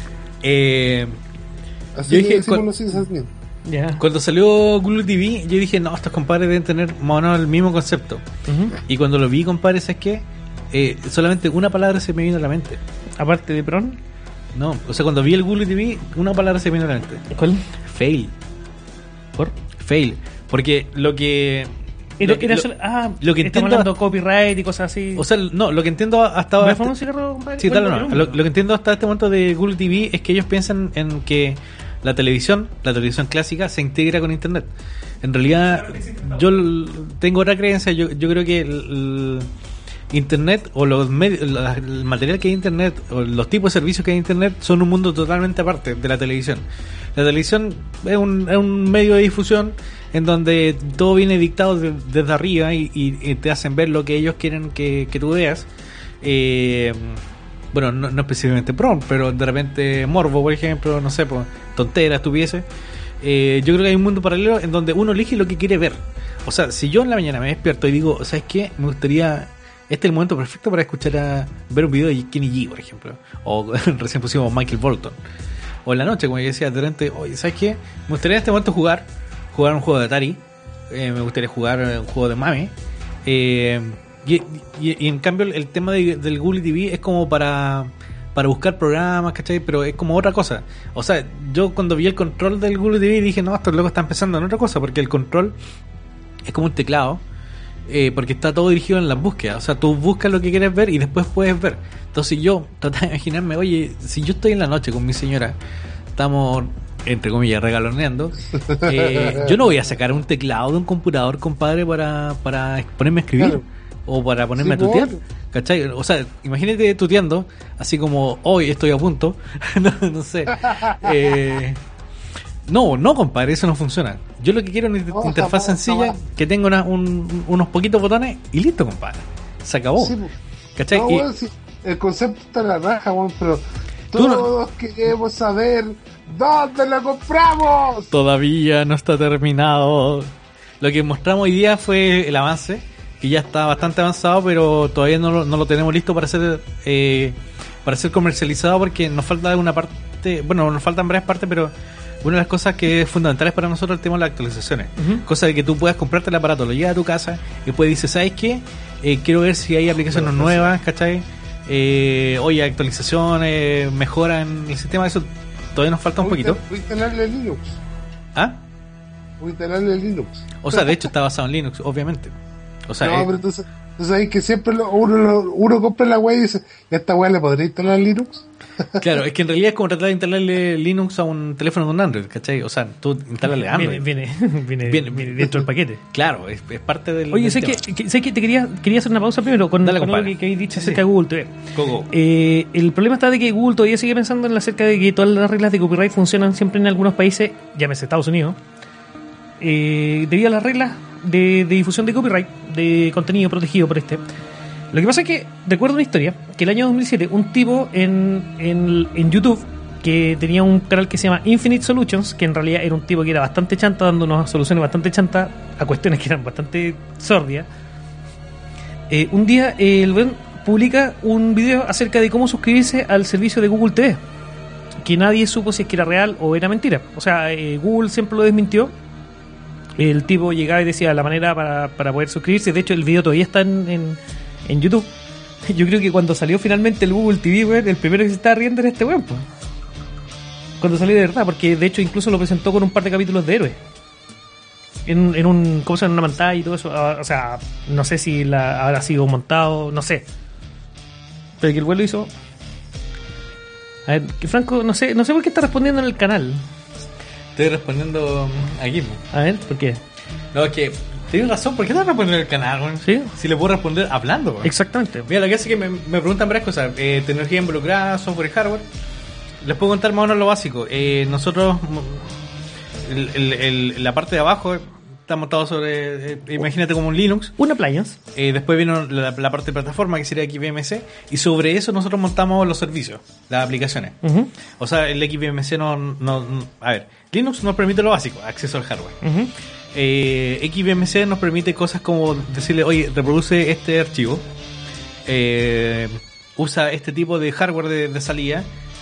Así yo dije, Yeah. Cuando salió Google TV, yo dije, no, estos compadres deben tener más o menos el mismo concepto. Y cuando lo vi, compadre, ¿sabes qué? Solamente una palabra se me vino a la mente. ¿Aparte de Bron? No, o sea, cuando vi el Google TV, una palabra se me vino a la mente. ¿Cuál? Fail. ¿Por? Fail. Porque lo que... lo que estamos hablando de copyright y cosas así. O sea, no, lo que entiendo hasta ahora... ¿Me un cigarro, compadre? Sí, tal, no. Lo que entiendo hasta este momento de Google TV es que ellos piensan en que la televisión clásica se integra con internet. En realidad, yo tengo otra creencia. Yo creo que el internet o los medios, el material que hay en internet o los tipos de servicios que hay en internet son un mundo totalmente aparte de la televisión. La televisión es un medio de difusión en donde todo viene dictado desde arriba y te hacen ver lo que ellos quieren que tú veas. Bueno, no específicamente prom, pero de repente morbo, por ejemplo, no sé, pues, tonteras, estupideces. Yo creo que hay un mundo paralelo en donde uno elige lo que quiere ver. O sea, si yo en la mañana me despierto y digo, ¿sabes qué? Me gustaría... Este es el momento perfecto para ver un video de Kenny G, por ejemplo. O recién pusimos Michael Bolton. O en la noche, como yo decía, de repente, oye, ¿sabes qué? Me gustaría en este momento jugar un juego de Atari. Me gustaría jugar un juego de Mame. Y en cambio el tema del Google TV es como para buscar programas, ¿cachai? Pero es como otra cosa. O sea, yo cuando vi el control del Google TV dije, no, esto luego está empezando en otra cosa, porque el control es como un teclado, porque está todo dirigido en las búsquedas. O sea, tú buscas lo que quieres ver y después puedes ver. Entonces yo traté de imaginarme, oye, si yo estoy en la noche con mi señora, estamos, entre comillas, regaloneando, yo no voy a sacar un teclado de un computador, compadre, para ponerme a escribir. Claro. O para ponerme a tutear, ¿cachai? O sea, imagínate tuteando, así como hoy estoy a punto, no sé. No, compadre, eso no funciona. Yo lo que quiero es una interfaz sencilla, que tenga unos poquitos botones y listo, compadre. Se acabó. Sí, ¿cachai? Bueno, sí, el concepto está en la raja, bueno, pero todos queremos saber dónde lo compramos. Todavía no está terminado. Lo que mostramos hoy día fue el avance, que ya está bastante avanzado, pero todavía no lo tenemos listo para ser comercializado, porque nos falta una parte, bueno, nos faltan varias partes, pero una de las cosas que es fundamental para nosotros es el tema de las actualizaciones. Cosa de que tú puedas comprarte el aparato, lo llevas a tu casa y después dices, ¿sabes qué? Quiero ver si hay aplicaciones nuevas, ¿cachai? Oye, actualizaciones, mejoran el sistema, eso todavía nos falta un poquito. Voy a instalarle Linux. ¿Ah? Voy a instalarle Linux. O sea, de hecho está basado en Linux, obviamente. O sea, no, pero entonces sabes que siempre uno compra la web y dice, ¿esta web le podría instalar Linux? Claro, es que en realidad es como tratar de instalarle Linux a un teléfono con Android, ¿cachai? O sea, tú instalarle Android. Viene dentro del paquete. Claro, es parte del... Oye, sé que te quería hacer una pausa primero con algo que habéis dicho acerca de Google TV. El problema está de que Google todavía sigue pensando en acerca de que todas las reglas de copyright funcionan siempre en algunos países, llámese Estados Unidos, debido a las reglas de difusión de copyright, de contenido protegido por este. Lo que pasa es que recuerdo una historia que el año 2007 un tipo en YouTube, que tenía un canal que se llama Infinite Solutions, que en realidad era un tipo que era bastante chanta, dando unas soluciones bastante chantas a cuestiones que eran bastante sordias, un día el buen publica un video acerca de cómo suscribirse al servicio de Google TV, que nadie supo si es que era real o era mentira. O sea, Google siempre lo desmintió. El tipo llegaba y decía la manera para poder suscribirse. De hecho, el video todavía está en YouTube. Yo creo que cuando salió finalmente el Google TV, weón, el primero que se estaba riendo era este weón, pues. Cuando salió de verdad, porque de hecho incluso lo presentó con un par de capítulos de Héroes. En un, ¿cómo se llama? En una pantalla y todo eso. O sea, no sé si habrá sido montado, no sé. Pero que el weón lo hizo. A ver, que Franco, no sé por qué está respondiendo en el canal. Estoy respondiendo aquí. A ver, ¿por qué? No, es que Tienes razón, ¿por qué no responder el canal, güey? ¿Sí? Si le puedo responder hablando, güey. Exactamente. Mira, lo que hace es que me preguntan varias cosas. Tecnología involucrada, software y hardware. Les puedo contar más o menos lo básico. Nosotros, la parte de abajo está montado sobre, imagínate como un Linux. Un appliance. Después vino la parte de plataforma, que sería XBMC. Y sobre eso nosotros montamos los servicios, las aplicaciones. Uh-huh. O sea, el XBMC no... A ver, Linux nos permite lo básico, acceso al hardware. Uh-huh. XBMC nos permite cosas como decirle, oye, reproduce este archivo, usa este tipo de hardware de salida,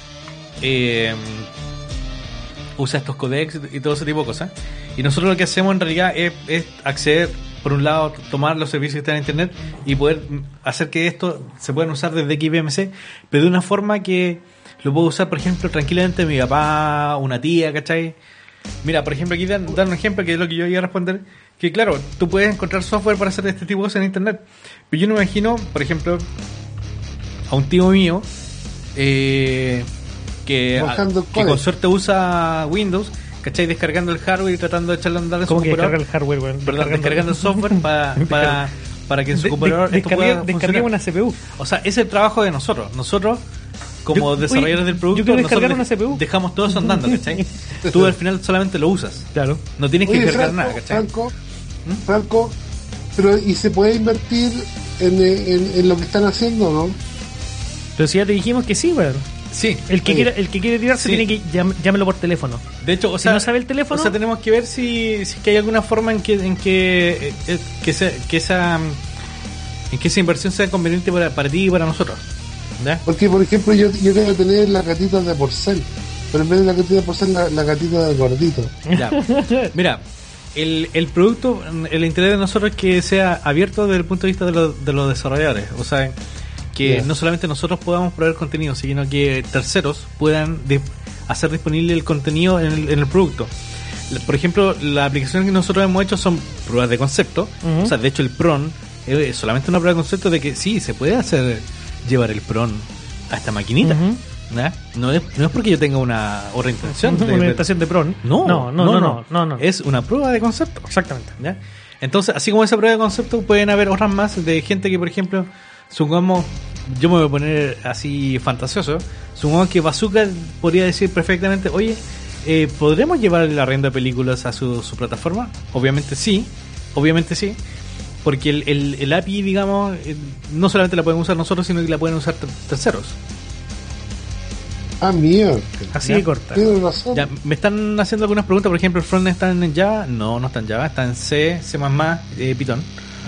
usa estos codecs y todo ese tipo de cosas. Y nosotros lo que hacemos en realidad es acceder, por un lado, tomar los servicios que están en internet y poder hacer que esto se puedan usar desde XBMC, pero de una forma que lo puedo usar, por ejemplo, tranquilamente mi papá, una tía, ¿cachai? Mira, por ejemplo, aquí dan un ejemplo que es lo que yo iba a responder, que claro, tú puedes encontrar software para hacer este tipo de cosas en internet, pero yo no me imagino, por ejemplo, a un tío mío que con suerte usa Windows, ¿cachai? Descargando el hardware y tratando de echarle a andar en su computador. ¿Cómo que descarga el hardware, güey? Perdón, descargando el software para que en su computador esto pueda descarguemos una CPU. O sea, ese es el trabajo de nosotros. Nosotros, como desarrolladores del producto, nosotros una CPU. Dejamos todo eso andando, ¿cachai? Tú al final solamente lo usas. Claro. No tienes que descargar nada, ¿cachai? Franco, pero ¿y se puede invertir en lo que están haciendo, no? Pero si ya te dijimos que sí, güey. Sí. El que quiere tirarse tiene que llámelo por teléfono. De hecho, o si sea, no sabe el teléfono, o sea, tenemos que ver si que hay alguna forma en que esa inversión sea conveniente para ti y para nosotros. ¿Ya? Porque, por ejemplo, yo quiero tener las gatitas de porcel, pero en vez de la gatita de porcel, la gatita del gordito. Ya. Mira, el producto, el interés de nosotros es que sea abierto desde el punto de vista de los desarrolladores. O sea, que no solamente nosotros podamos proveer contenido, sino que terceros puedan hacer disponible el contenido en el producto. Por ejemplo, las aplicaciones que nosotros hemos hecho son pruebas de concepto. O sea, de hecho el PRON es solamente una prueba de concepto de que sí, se puede llevar el PRON a esta maquinita. No es porque yo tenga una otra intención. Una orientación de PRON. No. Es una prueba de concepto. Exactamente. ¿Ya? Entonces, así como esa prueba de concepto, pueden haber otras más de gente que, por ejemplo, supongamos, yo me voy a poner así fantasioso, supongamos que Bazooka podría decir perfectamente, oye, ¿podremos llevar el arriendo de películas a su plataforma? Obviamente sí, porque el API, digamos, no solamente la podemos usar nosotros, sino que la pueden usar terceros. Ah, mierda. Así de corta. Tienes razón. Ya, me están haciendo algunas preguntas, por ejemplo, ¿el frontend está en Java? No está en Java, está en C, C++, Python.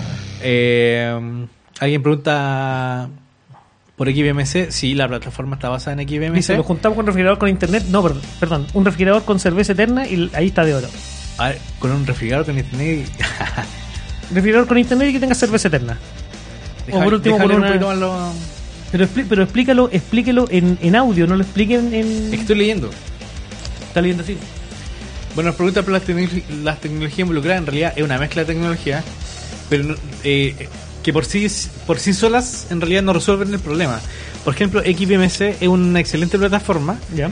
Alguien pregunta por XBMC. Sí, la plataforma está basada en XBMC. Dice, lo juntamos con un refrigerador con internet. No, perdón, un refrigerador con cerveza eterna y ahí está de oro. A ver, con un refrigerador con internet. Refrigerador con internet y que tenga cerveza eterna. O por último con una... Pero explícalo en audio, no lo expliquen en... Es que estoy leyendo. ¿Está leyendo así? Bueno, nos pregunta por las tecnologías involucradas. En realidad es una mezcla de tecnología, pero que por sí solas en realidad no resuelven el problema. Por ejemplo, XBMC es una excelente plataforma. Ya.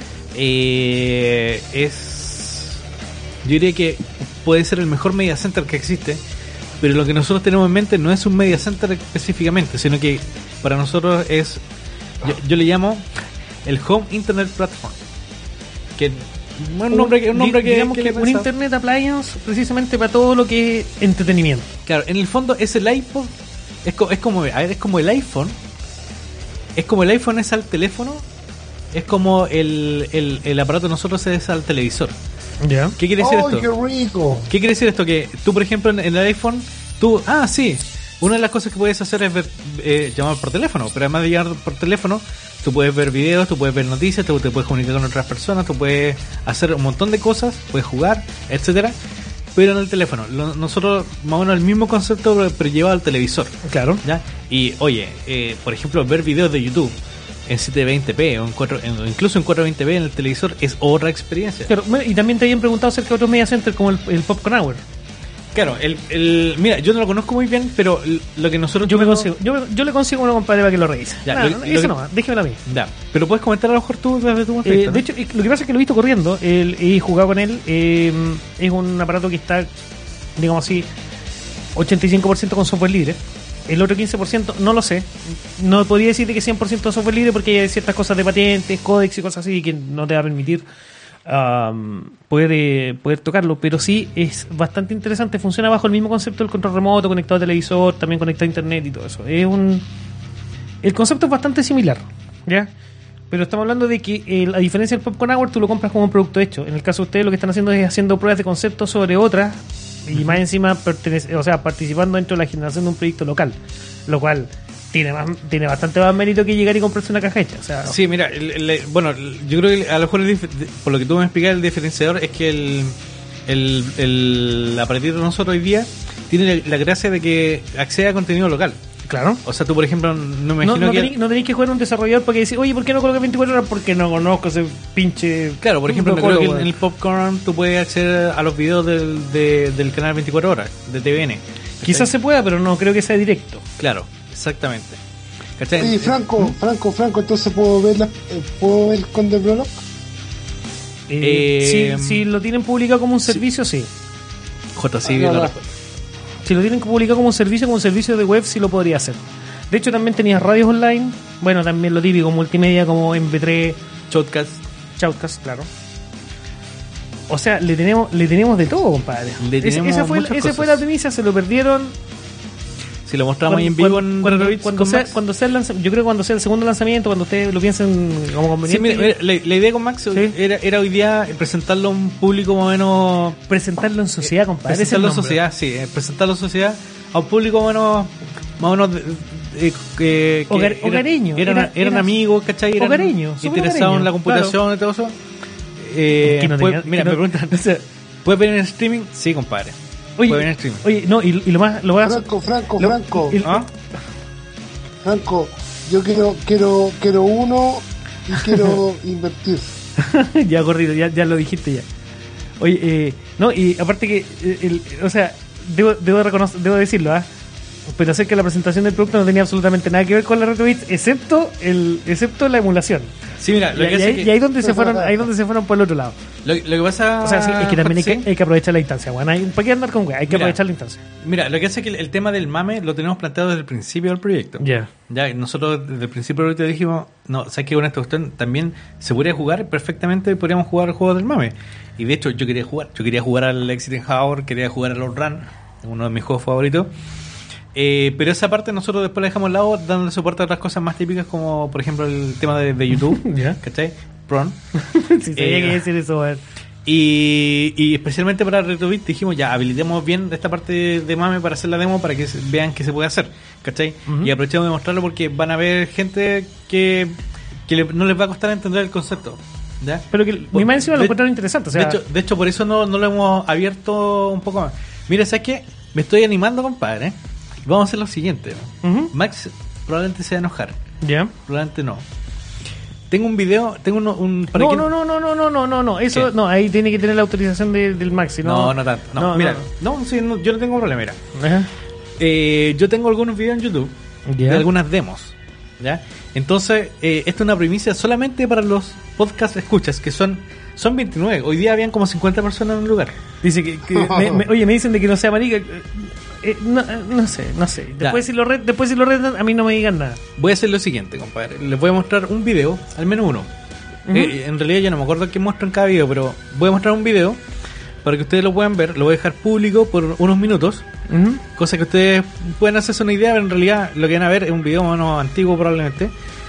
Yo diría que puede ser el mejor media center que existe, pero lo que nosotros tenemos en mente no es un media center específicamente, sino que para nosotros es, yo le llamo el Home Internet Platform, que un nombre que digamos que un Internet Appliance precisamente para todo lo que es entretenimiento. Claro, en el fondo es el iPod, es como el iPhone, es al teléfono, es como el aparato de nosotros es al televisor. Yeah. ¿Qué quiere decir esto? ¡Qué rico! ¿Qué quiere decir esto? Que tú, por ejemplo, en el iPhone, una de las cosas que puedes hacer es llamar por teléfono, pero además de llamar por teléfono, tú puedes ver videos, tú puedes ver noticias, tú te puedes comunicar con otras personas, tú puedes hacer un montón de cosas, puedes jugar, etcétera, pero en el teléfono. Nosotros, más o menos el mismo concepto, pero llevado al televisor. Claro. ¿Ya? Y, oye, por ejemplo, ver videos de YouTube en 720p o incluso en 420p en el televisor es otra experiencia. Claro, y también te habían preguntado acerca de otros media center como el Popcorn Hour. Claro, mira, yo no lo conozco muy bien, pero lo que nosotros... Yo le consigo a una compadre para que lo revise. Ya, déjemelo a mí. Ya, pero puedes comentar a lo mejor tú desde tu punto de vista, de hecho, lo que pasa es que lo he visto corriendo, he jugado con él, es un aparato que está, digamos así, 85% con software libre. El otro 15% no lo sé. No podría decir que 100% software libre porque hay ciertas cosas de patentes, códex y cosas así que no te va a permitir poder tocarlo, pero sí es bastante interesante. Funciona bajo el mismo concepto del control remoto, conectado a televisor, también conectado a internet y todo eso. El concepto es bastante similar, ¿ya? Pero estamos hablando de que a diferencia del Popcorn Hour, tú lo compras como un producto hecho. En el caso de ustedes lo que están haciendo es haciendo pruebas de concepto sobre otras y más encima participando dentro de la generación de un proyecto local, lo cual tiene bastante más mérito que llegar y comprarse una caja hecha. O sea, sí, mira, bueno, yo creo que a lo mejor por lo que tú me explicas, el diferenciador es que el aparatito de nosotros hoy día tiene la gracia de que accede a contenido local. Claro. O sea, tú, por ejemplo, no me imagino no tenéis que jugar a un desarrollador porque decir, oye, ¿por qué no coloca 24 horas? Porque no conozco ese pinche... Claro, por ejemplo, creo que en el Popcorn tú puedes acceder a los videos del canal 24 horas, de TVN. Quizás se pueda, pero no creo que sea directo. Claro, exactamente. Oye, Franco, entonces ¿puedo ver el Conde Prolog? Si lo tienen publicado como un servicio, sí. JC bien la respuesta. Si lo tienen publicado como un servicio de web, sí lo podría hacer. De hecho, también tenías radios online. Bueno, también lo típico, multimedia como MP3, Shoutcast, claro. O sea, le tenemos de todo, compadre. Esa fue la premisa, se lo perdieron. Si lo mostramos ahí en vivo cuando sea el lanzamiento, yo creo que cuando sea el segundo lanzamiento, cuando ustedes lo piensen como conveniente. Sí, mira, la idea con Max era hoy día presentarlo a un público más o menos. Presentarlo en sociedad, compadre. Presentarlo en sociedad, sí. Presentarlo en sociedad a un público más o menos hogareño. Eran amigos, ¿cachai? Eran interesados en la computación y todo eso. Me preguntan, ¿puedes ver en streaming? Sí, compadre. Oye, no, y lo más Franco. Franco, yo quiero uno y quiero invertir. Ya, gordito, ya lo dijiste ya. Oye, no, y aparte que, o sea, debo decirlo, pero acerca de la presentación del producto no tenía absolutamente nada que ver con la RetroBits, excepto la emulación. Sí, mira, y ahí donde se fueron por el otro lado. Lo que pasa, o sea, sí, es que también hay que aprovechar la instancia, bueno, ¿para qué andar con weá? Hay que aprovechar la instancia. Mira, lo que hace es que el tema del mame lo tenemos planteado desde el principio del proyecto. Ya nosotros desde el principio del proyecto dijimos, no, sabes que con esta cuestión también se podría jugar perfectamente, podríamos jugar juegos del mame. Y de hecho yo quería jugar al Exit Hour, quería jugar al Lord Run, uno de mis juegos favoritos. Pero esa parte nosotros después la dejamos al lado, dándole soporte a otras cosas más típicas, como por ejemplo el tema de YouTube. ¿Cachai? Prawn. Sí, sabía que decir eso, a ver. Y especialmente para RetroBit dijimos, ya habilitemos bien esta parte de mame para hacer la demo, para que vean que se puede hacer, ¿cachai? Y aprovechemos de mostrarlo porque van a ver gente que no les va a costar entender el concepto, ¿ya? Pero que mi más encima lo encontraron interesante, o sea... de hecho por eso no lo hemos abierto un poco más. Mira, ¿sabes qué? Me estoy animando, compadre. Vamos a hacer lo siguiente, ¿no? Max probablemente se va a enojar. Ya. Probablemente no. Tengo un video, un No, eso ¿qué? no, ahí tiene que tener la autorización del Max, no tanto. No, mira, yo no tengo problema, mira. Yo tengo algunos videos en YouTube de algunas demos, ¿ya? Entonces, esto es una primicia solamente para los podcast escuchas, que son 29. Hoy día habían como 50 personas en un lugar. Dice que me dicen de que no sea marica. No sé. Después si lo retan, a mí no me digan nada. Voy a hacer lo siguiente, compadre. Les voy a mostrar un video, al menos uno. En realidad yo no me acuerdo qué muestro en cada video, pero voy a mostrar un video para que ustedes lo puedan ver. Lo voy a dejar público por unos minutos, cosa que ustedes pueden hacerse una idea, pero en realidad lo que van a ver es un video más antiguo probablemente.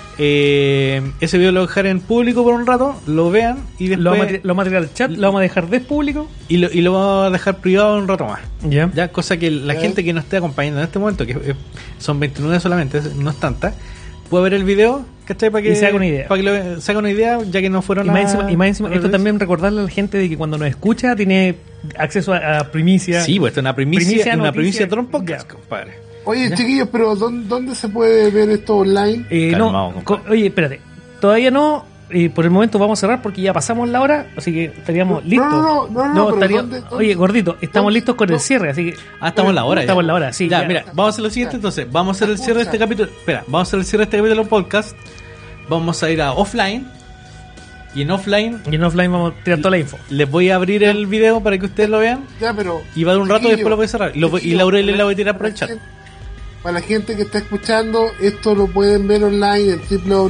Ese video lo voy a dejar en público por un rato, lo vean y después lo vamos a tirar al chat, lo vamos a dejar despúblico y lo vamos a dejar privado un rato más. Ya, cosa que la gente que nos esté acompañando en este momento, que son 29 solamente, no es tanta, puede ver el video, ¿cachai? Para que se haga una idea. Para que se haga una idea, ya que no fueron y más encima esto también recordarle a la gente de que cuando nos escucha tiene acceso a primicia. Sí, pues esto es una primicia de Tron Podcast, compadre. Oye, chiquillos, pero ¿dónde se puede ver esto online? Oye, espérate. Todavía no. Por el momento vamos a cerrar porque ya pasamos la hora, así que estaríamos listos. No, ¿dónde? Oye, gordito, estamos listos con el cierre, así que... estamos en la hora. Estamos en la hora, sí. Ya, mira, vamos a hacer lo siguiente entonces. Vamos a hacer el cierre de este capítulo. Espera, vamos a hacer el cierre de este capítulo del podcast. Vamos a ir a offline. Y en offline vamos a tirar toda la info. Les voy a abrir el video para que ustedes lo vean. Ya, pero y va de un rato y después lo voy a cerrar. Y la URL la voy a tirar por el chat. Para la gente que está escuchando, esto lo pueden ver online en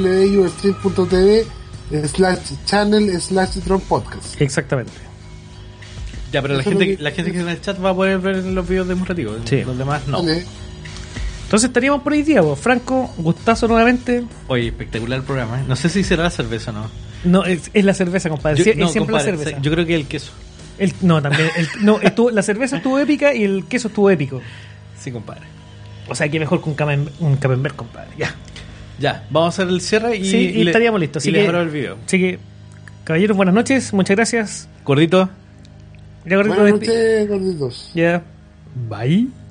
www.ustream.tv/channel/tronpodcast. Exactamente. Ya, pero la gente que está en el chat va a poder ver los videos demostrativos. Sí. Los demás no. Vale. Entonces estaríamos por hoy día, vos. Franco, gustazo nuevamente. Oye, espectacular el programa. No sé si será la cerveza o no. No, es la cerveza, compadre. Es siempre compadre, la cerveza. Yo creo que el queso. La cerveza estuvo épica y el queso estuvo épico. Sí, compadre. O sea, que mejor que un camembert, compadre. Ya, vamos a hacer el cierre y estaríamos listos. Y les abro el video. Así que, caballeros, buenas noches. Muchas gracias. Gordito. Ya, Gordito. Buenas noches, gorditos. Ya. Bye.